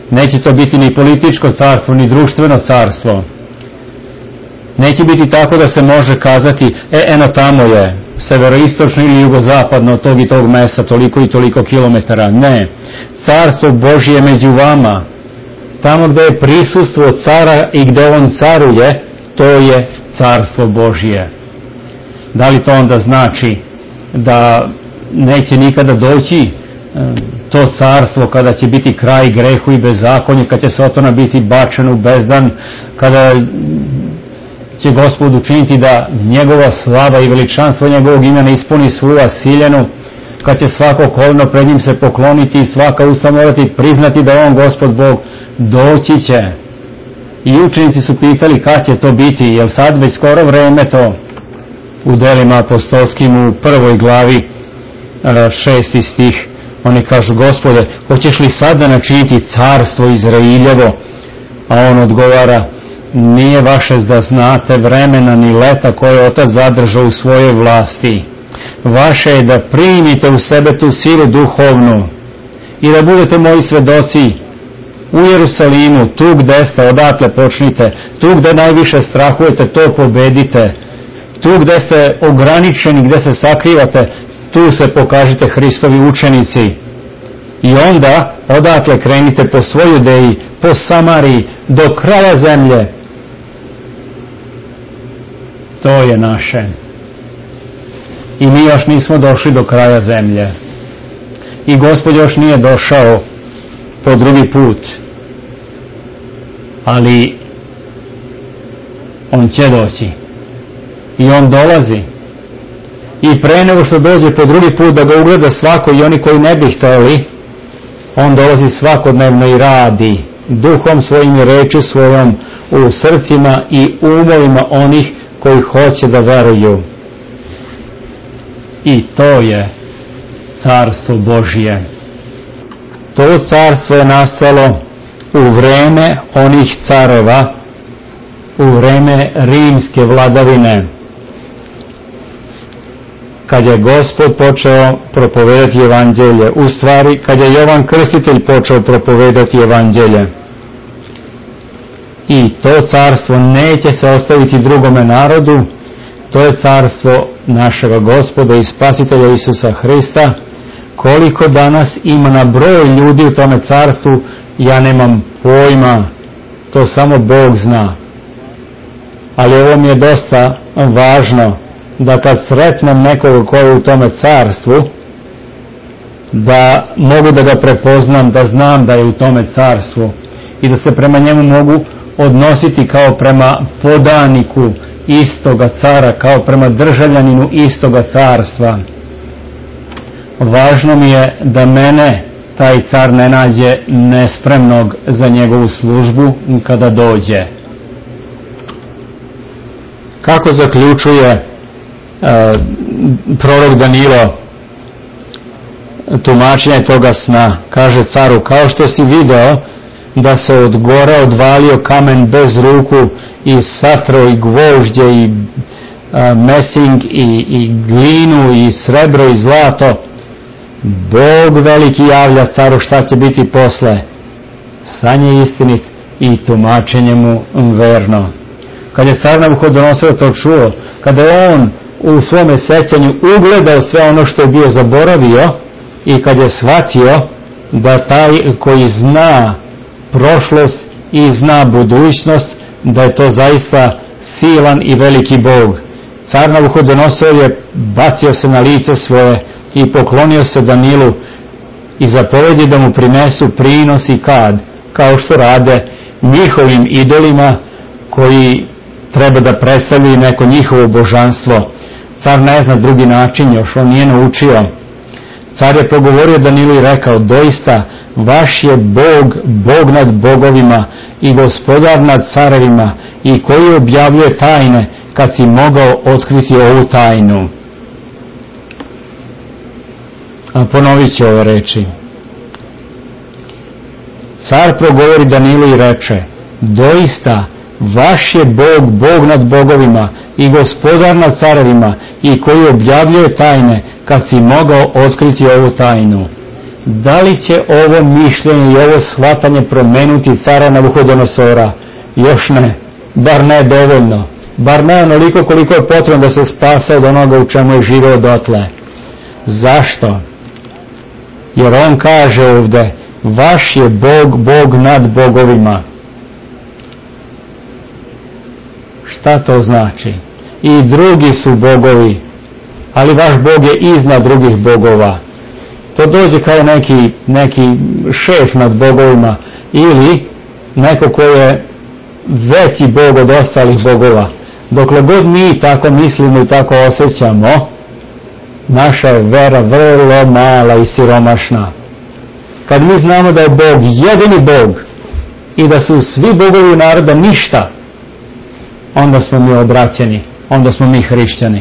Neće to biti ni političko carstvo, ni društveno carstvo. Neće biti tako da se može kazati, e, eno tamo je, severoistočno ili jugozapadno od tog i tog mesta, toliko i toliko kilometara. Ne. Carstvo Božje je među vama. Tamo gdje je prisustvo cara i gdje on caruje, to je carstvo Božje. Da li to onda znači da neće nikada doći to carstvo kada će biti kraj grehu i bezakonju, kada će Sotona biti bačen u bezdan, kada će Gospod učiniti da njegova slava i veličanstvo njegovog imena ispuni svu asiljenu, kad će svako kolno pred njim se pokloniti i svaka usta morati priznati da on Gospod Bog, doći će. I učenici su pitali kad će to biti, jer sad već skoro vreme to. U delima apostolskim u prvoj glavi šesti stih oni kažu, Gospode, hoćeš li sada načiniti carstvo Izrailjevo? A on odgovara, nije vaše da znate vremena ni leta koje je Otac zadržao u svojoj vlasti. Vaše je da primite u sebe tu silu duhovnu i da budete moji svedoci u Jerusalimu, tu gde ste, odatle počnite, tu gde najviše strahujete, to pobedite, tu gde ste ograničeni, gde se sakrivate, tu se pokažite Hristovi učenici. I onda odatle krenite po svoj Judeji, po Samariji, do kraja zemlje. To je naše. I mi još nismo došli do kraja zemlje. I Gospod još nije došao po drugi put. Ali on će doći. I on dolazi. I pre nego što dođe po drugi put da ga ugleda svako i oni koji ne bi htjeli, on dolazi svakodnevno i radi duhom svojim i reči svojom u srcima i umovima onih koji hoće da veruju. I to je carstvo Božje. To carstvo je nastalo u vreme onih careva, u vreme rimske vladavine, kad je Gospod počeo propovedati evanđelje, u stvari kad je Jovan Krstitelj počeo propovedati evanđelje. I to carstvo neće se ostaviti drugome narodu, to je carstvo našega Gospoda i Spasitelja Isusa Hrista. Koliko danas ima na broj ljudi u tome carstvu, ja nemam pojma, to samo Bog zna. Ali ovo mi je dosta važno, da kad sretnem nekoga koji je u tome carstvu, da mogu da ga prepoznam, da znam da je u tome carstvu i da se prema njemu mogu odnositi kao prema podaniku istoga cara, kao prema državljaninu istoga carstva. Važno mi je da mene taj car ne nađe nespremnog za njegovu službu kada dođe. Kako zaključuje e, prorok Danilo tumačenje toga sna? Kaže caru, kao što si video da se od gore odvalio kamen bez ruku i satro i gvožđe i a, mesing i, i glinu i srebro i zlato, Bog veliki javlja caru šta će biti posle. San je istinit i tumačenje mu verno. Kad je car Nabuhodonozor to čuo, kada je on u svome sećanju ugledao sve ono što je bio zaboravio i kad je shvatio da taj koji zna prošlost i zna budućnost, da je to zaista silan i veliki Bog. Car Nabuhodonozor je bacio se na lice svoje i poklonio se Danilu i zapovedi da mu prinesu prinos i kad, kao što rade njihovim idolima koji treba da predstavljaju neko njihovo božanstvo. Car ne zna drugi način još, on nije naučio. Car je progovorio Danilu i rekao, doista vaš je Bog, Bog nad bogovima i gospodar nad carevima i koji objavljuje tajne kad si mogao otkriti ovu tajnu. A ponovit ću ove reči. Car progovori Danilu i reče, doista vaš je Bog, Bog nad bogovima i gospodar nad carevima i koji objavljuje tajne kad si mogao otkriti ovu tajnu.
da li će ovo mišljenje i ovo shvatanje promenuti cara Navuhodonosora? Još ne, bar ne dovoljno, bar ne onoliko koliko je potrebno da se spase od onoga u čemu je živeo dotle. Zašto? Jer on kaže ovde, vaš je Bog, Bog nad bogovima. Šta to znači? I drugi su bogovi, ali vaš Bog je iznad drugih bogova. To dođe kao neki, neki šef nad bogovima ili neko ko je veći Bog od ostalih bogova. Dokle god mi tako mislimo i tako osjećamo, naša je vera vrlo mala i siromašna. Kad mi znamo da je Bog jedini Bog i da su svi bogovi naroda ništa, onda smo mi obraćeni, onda smo mi hrišćani.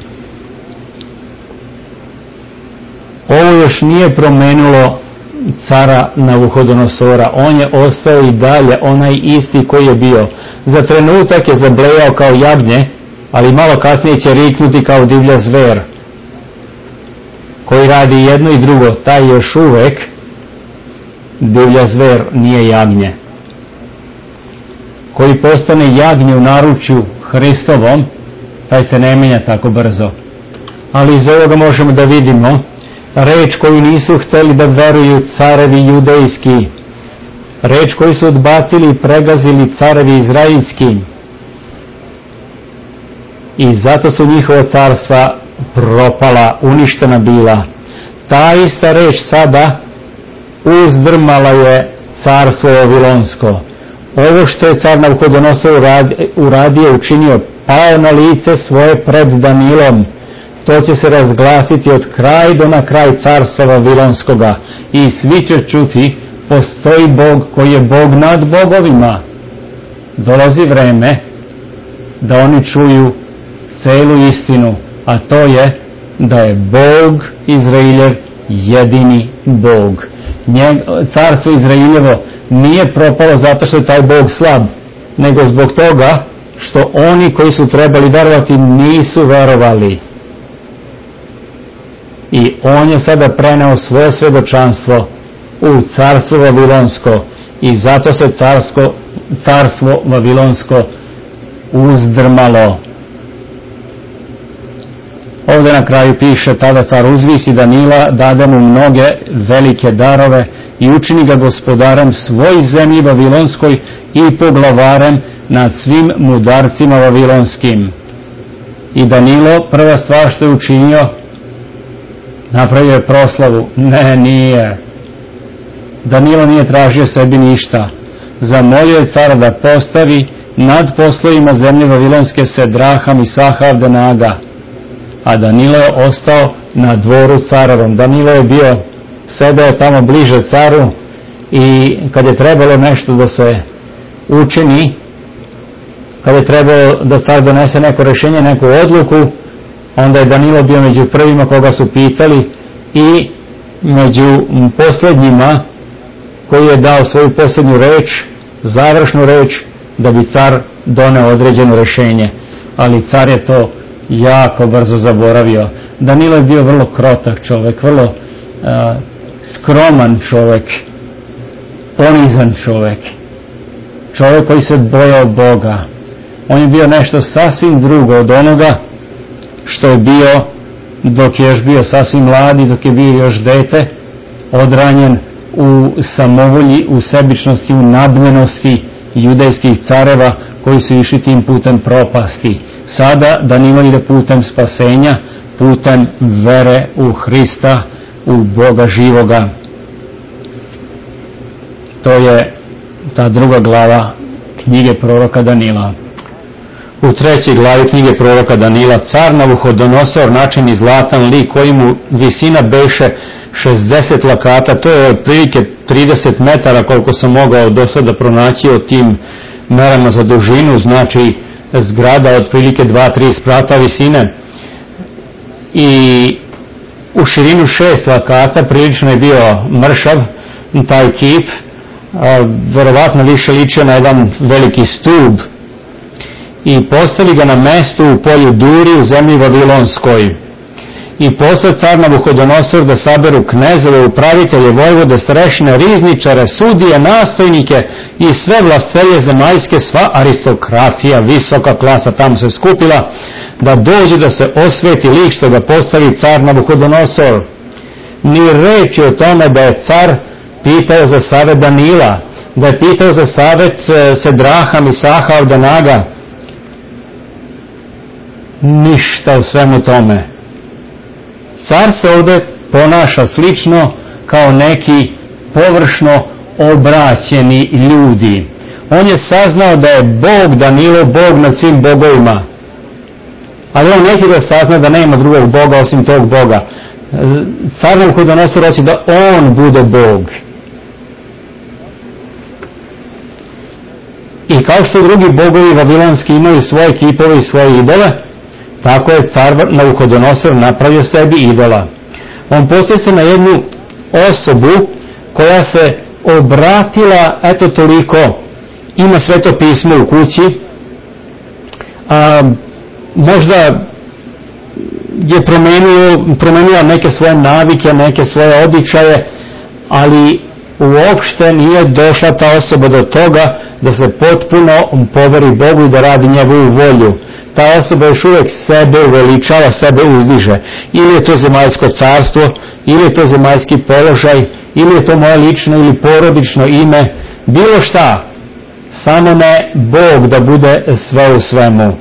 Ovo još nije promenilo cara Navuhodonosora, on je ostao i dalje onaj isti koji je bio. Za trenutak je zablejao kao jagnje, ali malo kasnije će riknuti kao divlja zver, koji radi jedno i drugo. Taj još uvek divlja zver, nije jagnje. Koji postane jagnje u naručju Hristovom, taj se ne menja tako brzo. Ali iz ovoga možemo da vidimo reč koju nisu hteli da veruju carevi judejski, reč koju su odbacili i pregazili carevi izraelski, i zato su njihova carstva propala, uništena bila. Ta ista reč sada uzdrmala je carstvo vavilonsko. Ovo što je car Navuhodonosor uradio, učinio, pao na lice svoje pred Danilom, to će se razglasiti od kraj do na kraj carstva vavilonskoga i svi će čuti, postoji Bog koji je Bog nad bogovima. Dolazi vreme da oni čuju celu istinu, a to je da je Bog Izraeljev jedini Bog. Carstvo Izraeljevo nije propalo zato što je taj Bog slab, nego zbog toga što oni koji su trebali verovati nisu verovali. I on je sada preneo svoje svedočanstvo u carstvo vavilonsko i zato se carsko, carstvo vavilonsko uzdrmalo. Ovdje na kraju piše, tada car uzvisi Danila, dade mu mnoge velike darove i učini ga gospodarem svoj zemlji vavilonskoj i poglavarem nad svim mudarcima vavilonskim. I Danilo, prva stvar što je učinio, napravio je proslavu. Ne, nije. Danilo nije tražio sebi ništa. Zamolio je cara da postavi nad poslovima zemlje vavilonske Sedraha, Misaha, Abdenaga. A Danilo je ostao na dvoru carovom. Danilo je bio, sedeo tamo bliže caru i kad je trebalo nešto da se učini, kad je trebalo da car donese neko rješenje, neku odluku, onda je Danilo bio među prvima koga su pitali i među posljednjima koji je dao svoju posljednju reč, završnu reč, da bi car doneo određeno rješenje. Ali car je to jako brzo zaboravio. Danilo je bio vrlo krotak čovjek, vrlo uh, skroman čovjek, ponizan čovjek, čovjek koji se bojao Boga. On je bio nešto sasvim drugo od onoga što je bio dok je još bio sasvim mlad i dok je bio još dete, odranjen u samovolji, u sebičnosti, u nadmenosti judejskih careva koji su išli tim putem propasti. Sada Danilo ide putem spasenja, putem vere u Hrista, u Boga živoga. To je ta druga glava knjige proroka Danila. U trećoj glavi knjige proroka Danila, car Navuhodonosor, načini zlatan lik koji mu visina beše šezdeset lakata, to je otprilike trideset metara koliko sam mogao do sada pronaći o tim merama za dužinu, znači zgrada otprilike dva do tri sprata visine, i u širinu šest lakata, prilično je bio mršav taj kip, a, verovatno više ličio na jedan veliki stub, i postavi ga na mestu u polju Duri u zemlji Vavilonskoj. i posle car Navuhodonosor da saberu knezove, upravitelje, vojvode, starešine, rizničare, sudije, nastojnike i sve vlastelje zemaljske, sva aristokracija, visoka klasa tamo se skupila, da dođe da se osveti lik što ga postavi car Navuhodonosor. Ni reči o tome da je car pitao za savet Danila, da je pitao za savet Sedraha, Misaha, Avdenaga. Ništa u svemu tome. Car se ovdje ponaša slično kao neki površno obraćeni ljudi. On je saznao da je Bog Danilo Bog nad svim bogovima, ali on neće da sazna da nema drugog Boga osim tog Boga. Car Navuhodonosor hoće da on bude Bog. I kao što drugi bogovi vavilonski imaju svoje kipove i svoje idole, tako je car Navuhodonosor napravio sebi idola. On postoji se na jednu osobu koja se obratila, eto toliko, ima Sveto pismo u kući, a, možda je promenio, promenila neke svoje navike, neke svoje običaje, ali uopšte nije došla ta osoba do toga da se potpuno poveri Bogu i da radi njegovu volju. Ta osoba još uvijek sebe uveličava, sebe uzdiže. Ili je to zemaljsko carstvo, ili je to zemaljski položaj, ili je to moje lično ili porodično ime, bilo šta, samo ne Bog da bude sve u svemu.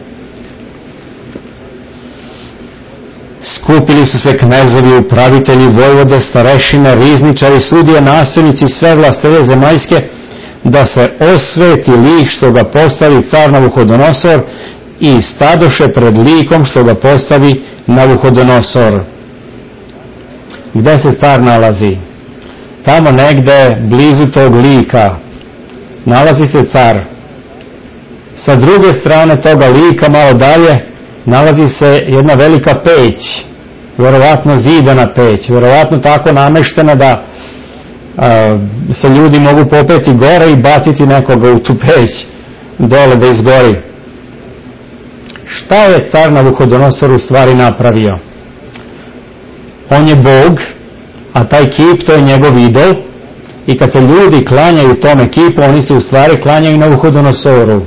Skupili su se knezovi, upravitelji, vojvode, starešine, rizničari, sudije, nastojnici, sve vlastelje zemaljske, da se osveti lik što ga postavi car Navuhodonosor, i stadoše pred likom što ga postavi Navuhodonosor. Gde se car nalazi? Tamo negde blizu tog lika nalazi se car. Sa druge strane toga lika, malo dalje, nalazi se jedna velika peć, vjerovatno zidana peć, vjerovatno tako nameštena da a, se ljudi mogu popeti gore i baciti nekoga u tu peć dole da izgori. Šta je car Navuhodonosor u stvari napravio? On je Bog, a taj kip to je njegov idol, i kad se ljudi klanjaju tome kipu, oni se u stvari klanjaju Navuhodonosoru.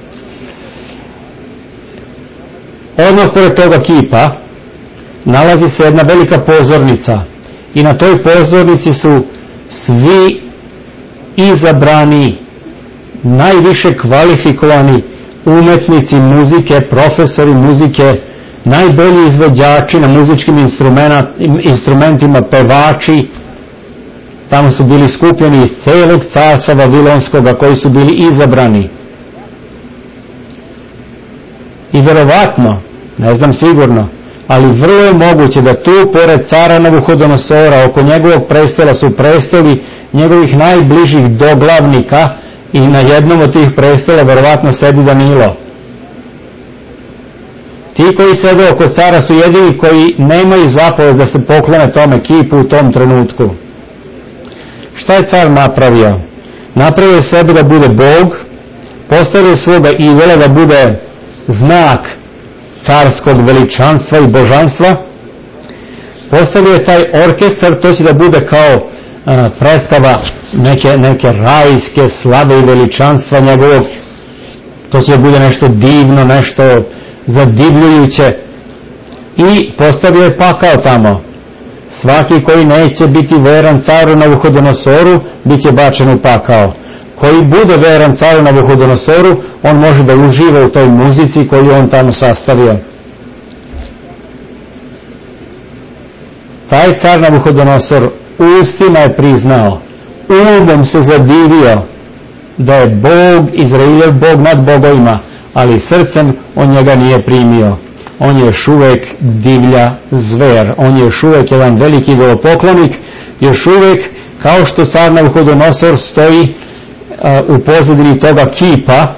Odmah pored toga kipa nalazi se jedna velika pozornica i na toj pozornici su svi izabrani, najviše kvalifikovani umetnici muzike, profesori muzike, najbolji izvođači na muzičkim instrumentima, pevači. Tamo su bili skupljeni iz celog carstva Vavilonskoga koji su bili izabrani. I verovatno, ne znam sigurno, ali vrlo je moguće da tu pored cara Navuhodonosora oko njegovog prestola su prestoli njegovih najbližih doglavnika i na jednom od tih prestola verovatno sedi Danilo. Ti koji sede oko cara su jedini koji nemaju zapovest da se poklone tome kipu u tom trenutku. Šta je car napravio? Napravio je sebe da bude Bog, postavio svoga idola da bude znak carskog veličanstva i božanstva, postavio je taj orkestar, to će da bude kao a, predstava neke, neke rajske slave i veličanstva njegovog, to će da bude nešto divno, nešto zadivljujuće, i postavio je pakao tamo. Svaki koji neće biti veran caru Navuhodonosoru bit će bačen u pakao. Koji bude veran caru Navuhodonosoru, on može da uživa u toj muzici koju on tamo sastavio. Taj car Navuhodonosor ustima je priznao, umom se zadivio da je Bog, Izraeljev Bog nad bogovima, ali srcem on njega nije primio. On je još uvijek divlja zver, on je još uvijek jedan veliki idolopoklonik, još uvijek kao što car Navuhodonosor stoji u pozadini toga kipa,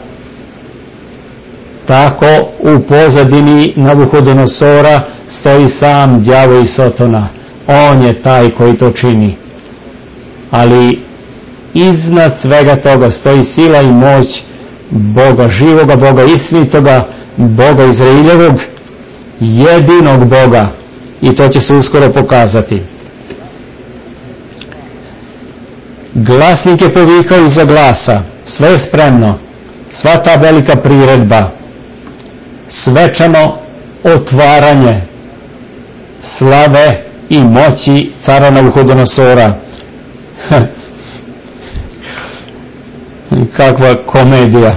tako u pozadini Navuhodonosora stoji sam đavo i Sotona. On je taj koji to čini. Ali iznad svega toga stoji sila i moć Boga živoga, Boga istinitoga, Boga Izraeljevog, jedinog Boga, i to će se uskoro pokazati. Glasnik je povikao iza glasa, sve je spremno, sva ta velika priredba, svečano otvaranje slave i moći cara Navuhodonosora. Kakva komedija.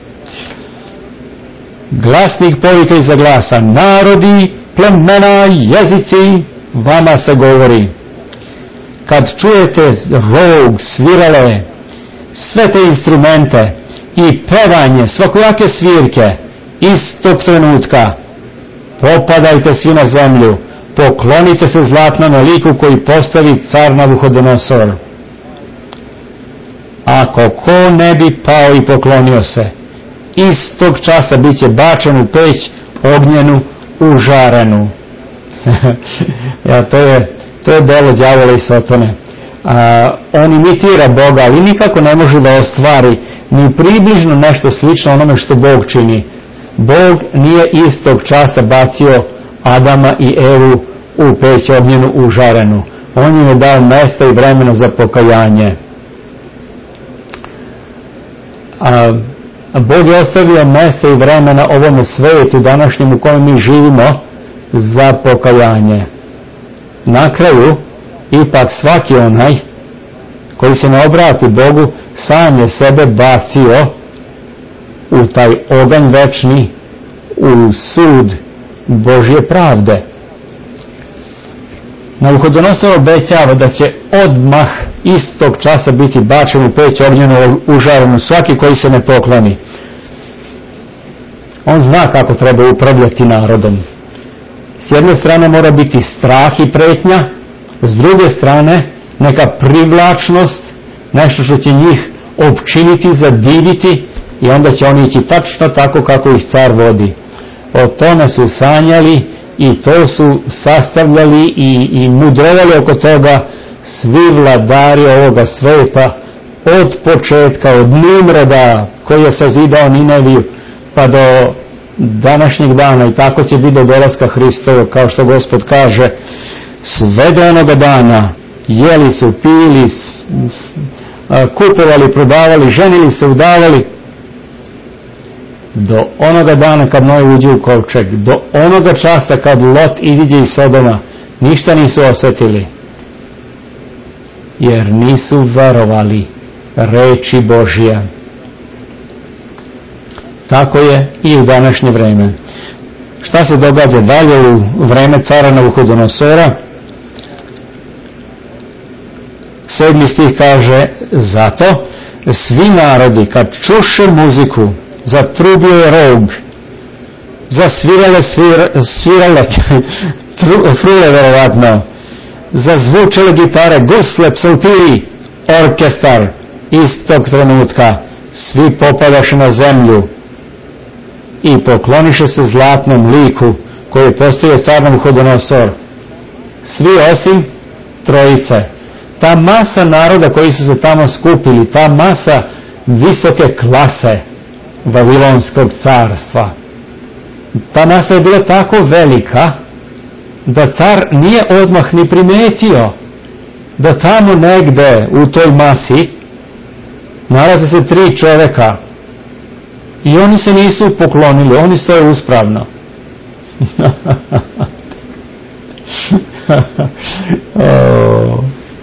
Glasnik povika iza glasa, narodi, plemena, jezici, vama se govori. Kad čujete rog, svirale, sve te instrumente i pevanje, svakojake svirke, istog trenutka popadajte svi na zemlju, poklonite se zlatnom liku koji postavi car Navuhodonosor. Ako ko ne bi pao i poklonio se, istog časa bit će bačen u peć ognjenu, užarenu. Ja, to je to je delo đavola i Sotone. A, on imitira Boga, ali nikako ne može da ostvari ni približno nešto slično onome što Bog čini. Bog nije istog časa bacio Adama i Evu u peć ognjenu, užarenu. On im je dao mesta i vremena za pokajanje. A, a Bog je ostavio mesta i vremena ovome svetu današnjem u kojem mi živimo za pokajanje. Na kraju, ipak svaki onaj koji se ne obrati Bogu, sam je sebe bacio u taj oganj večni, u sud Božje pravde. Navuhodonosor obećava da će odmah istog časa biti bačen u peć ognjenu, užarenu svaki koji se ne pokloni. On zna kako treba upravljati narodom. S jedne strane mora biti strah i pretnja, s druge strane neka privlačnost, nešto što će njih opčiniti, zadiviti i onda će oni ići tačno tako kako ih car vodi. O tome su sanjali i to su sastavljali i, i mudrovali oko toga svi vladari ovoga sveta od početka, od Nimroda koji je sazidao Nineviju pa do današnjeg dana, i tako će biti do dolaska Hristovog, kao što Gospod kaže, sve do onoga dana jeli su, pili, kupovali, prodavali, ženili se, udavali, do onoga dana kad Noe uđe u kovčeg, do onoga časa kad Lot iziđe iz Sodoma, ništa nisu osjetili, jer nisu verovali reči Božje. Tako je i u današnje vreme. Šta se događa dalje u vreme cara Navuhodonosora? Sedmi stih kaže, zato svi narodi kad čuše muziku, zatrubio je rog, zasvirale svira, svirale frule verovatno, zazvučale gitare, gusle, psaltiri, orkestar. Istog trenutka svi popadaše na zemlju i pokloniše se zlatnom liku koji je postavio car Navuhodonosor. Svi osim trojice. Ta masa naroda koji su se tamo skupili, ta masa visoke klase Vavilonskog carstva, ta masa je bila tako velika da car nije odmah ni primetio da tamo negde u toj masi nalaze se tri čoveka i oni se nisu poklonili, oni stoje uspravno. Oh.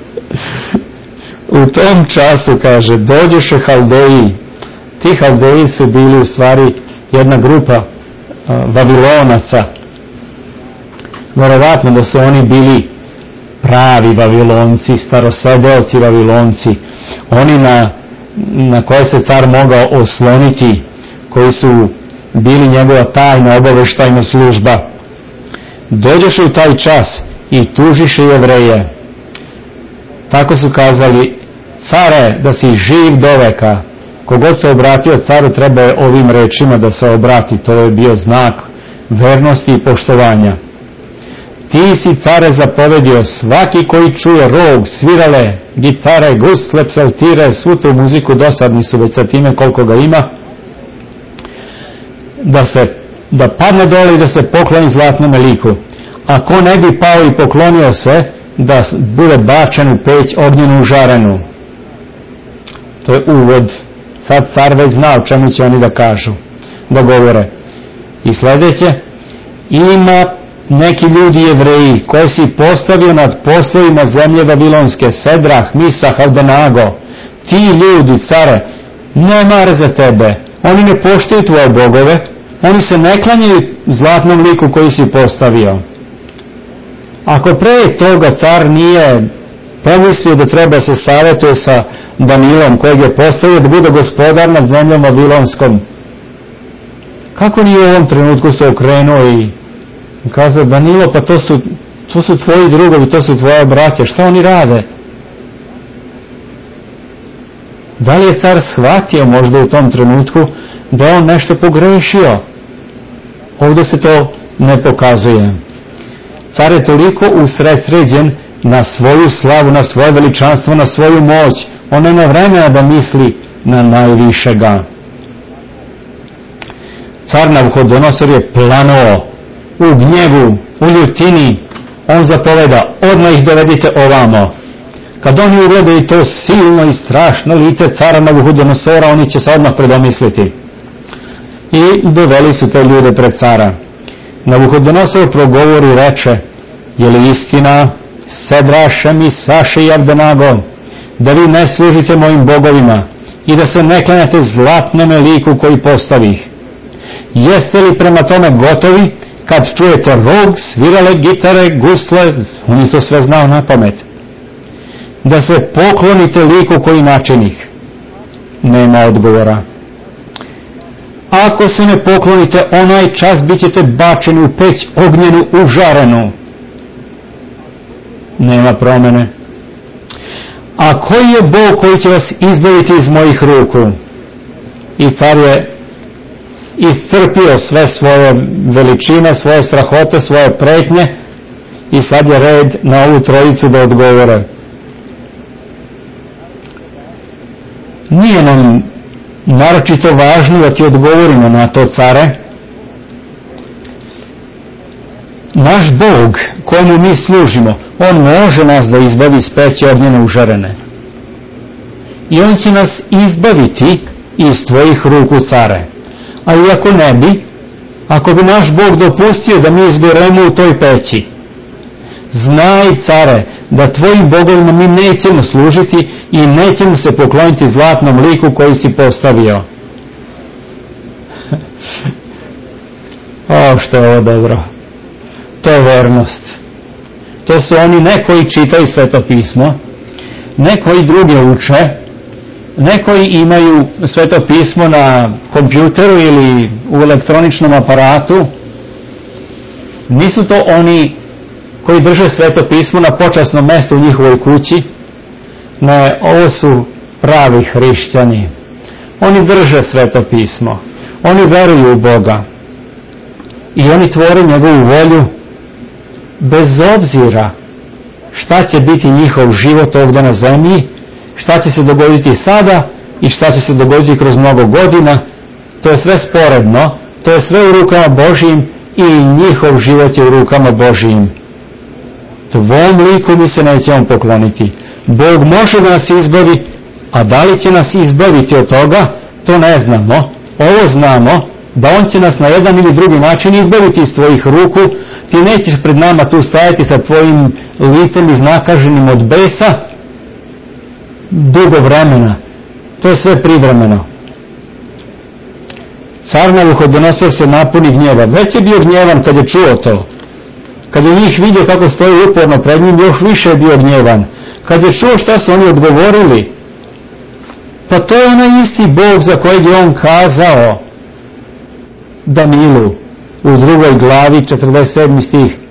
U tom času, kaže, dođeše Haldeji. Ti Haldeji su bili u stvari jedna grupa uh, Vavilonaca. Verovatno da su oni bili pravi Vavilonci, starosedeoci Vavilonci, oni na, na koje se car mogao osloniti, koji su bili njegova tajna obaveštajna služba. Dođeše u taj čas i tužiše Jevreje. Tako su kazali, care, da si živ do veka. Kogod se obratio caru, treba je ovim rečima da se obrati. To je bio znak vernosti i poštovanja. Ti si, care, zapovedio, svaki koji čuje rog, svirale, gitare, gusle, psaltire, svu tu muziku, dosadni su već sa time koliko ga ima, da se da padne dole i da se pokloni zlatnom liku. ako ne bi pao i poklonio se, da bude bačen u peć ognjenu žarenu. To je uvod. Sad car već zna o čemu će oni da kažu, da govore. I sljedeće, ima neki ljudi Jevreji koji si postavio nad poslovima zemlje Babilonske, Sedrah, Misah, Abdenago. Ti ljudi, care, ne mare za tebe, oni ne poštuju tvoje bogove, oni se ne klanjaju zlatnom liku koji si postavio. Ako pre toga car nije pomislio da treba se savjetuje sa Danilom kojeg je postavio da bude gospodar nad zemljom Babilonskom, kako nije u ovom trenutku se okrenuo i kazao, Danilo, pa to su, to su tvoji drugovi, to su tvoje braće, šta oni rade? Da li je car shvatio možda u tom trenutku da je on nešto pogrešio? Ovdje se to ne pokazuje. Car je toliko usredsređen na svoju slavu, na svoje veličanstvo, na svoju moć. On nema vremena da misli na najvišega. Car Navuhodonosor je planuo u gnjevu, u ljutini. On zapoveda, odmah ih dovedite ovamo. Kad oni ugledaju to silno i strašno lice cara Navuhodonosora, oni će se odmah predomisliti. I doveli su te ljude pred cara. Navuhodonosor progovori i reče, je li istina, Sedraše, Misaše i Abdenago, da vi ne služite mojim bogovima i da se ne klanjate zlatnome liku koji postavih? Jeste li prema tome gotovi kad čujete rog, svirale, gitare, gusle, oni to sve znao na pamet, da se poklonite liku koji načinih? Nema odgovora. Ako se ne poklonite, onaj čas bit ćete bačeni u peć ognjenu užarenu. Nema promene. A koji je Bog koji će vas izbaviti iz mojih ruku? I car je iscrpio sve svoje veličine, svoje strahote, svoje pretnje i sad je red na ovu trojicu da odgovore. Nije nam naročito važno da ti odgovorimo na to, care. Naš Bog kojemu mi služimo, on može nas da izbavi iz peći ognjene užarene. I on će nas izbaviti iz tvojih ruku, care. Ali ako ne bi, ako bi naš Bog dopustio da mi izgoremo u toj peći, znaj, care, da tvojim bogovima mi nećemo služiti i nećemo se pokloniti zlatnom liku koji si postavio. O, što je ovo dobro. To je vernost. To su oni ne koji čitaju Sveto pismo, ne koji druge uče, ne koji imaju Sveto pismo na kompjuteru ili u elektroničnom aparatu. Nisu to oni koji drže Sveto pismo na počasnom mjestu u njihovoj kući. Ne, ovo su pravi hrišćani. Oni drže Sveto pismo. Oni veruju u Boga. I oni tvore njegovu volju bez obzira šta će biti njihov život ovdje na zemlji, šta će se dogoditi sada i šta će se dogoditi kroz mnogo godina. To je sve sporedno, to je sve u rukama Božijim i njihov život je u rukama Božijim. Tvom liku mi se nećemo pokloniti. Bog može da nas izbavi, a da li će nas izbaviti od toga, to ne znamo. Ovo znamo, da on će nas na jedan ili drugi način izbaviti iz tvojih ruku. Ti nećeš pred nama tu stajati sa tvojim licem iznakaženim od besa dugo vremena. To je sve privremeno. Car Navuhodonosor se napuni gnjeva. Već je bio gnjevan kad je čuo to. Kad je njih vidio kako stoji uporno pred njim, još više je bio gnjevan. Kad je čuo šta su oni odgovorili, pa to je onaj isti Bog za kojeg je on kazao Danilu u drugoj glavi, četrdeset sedmi stih.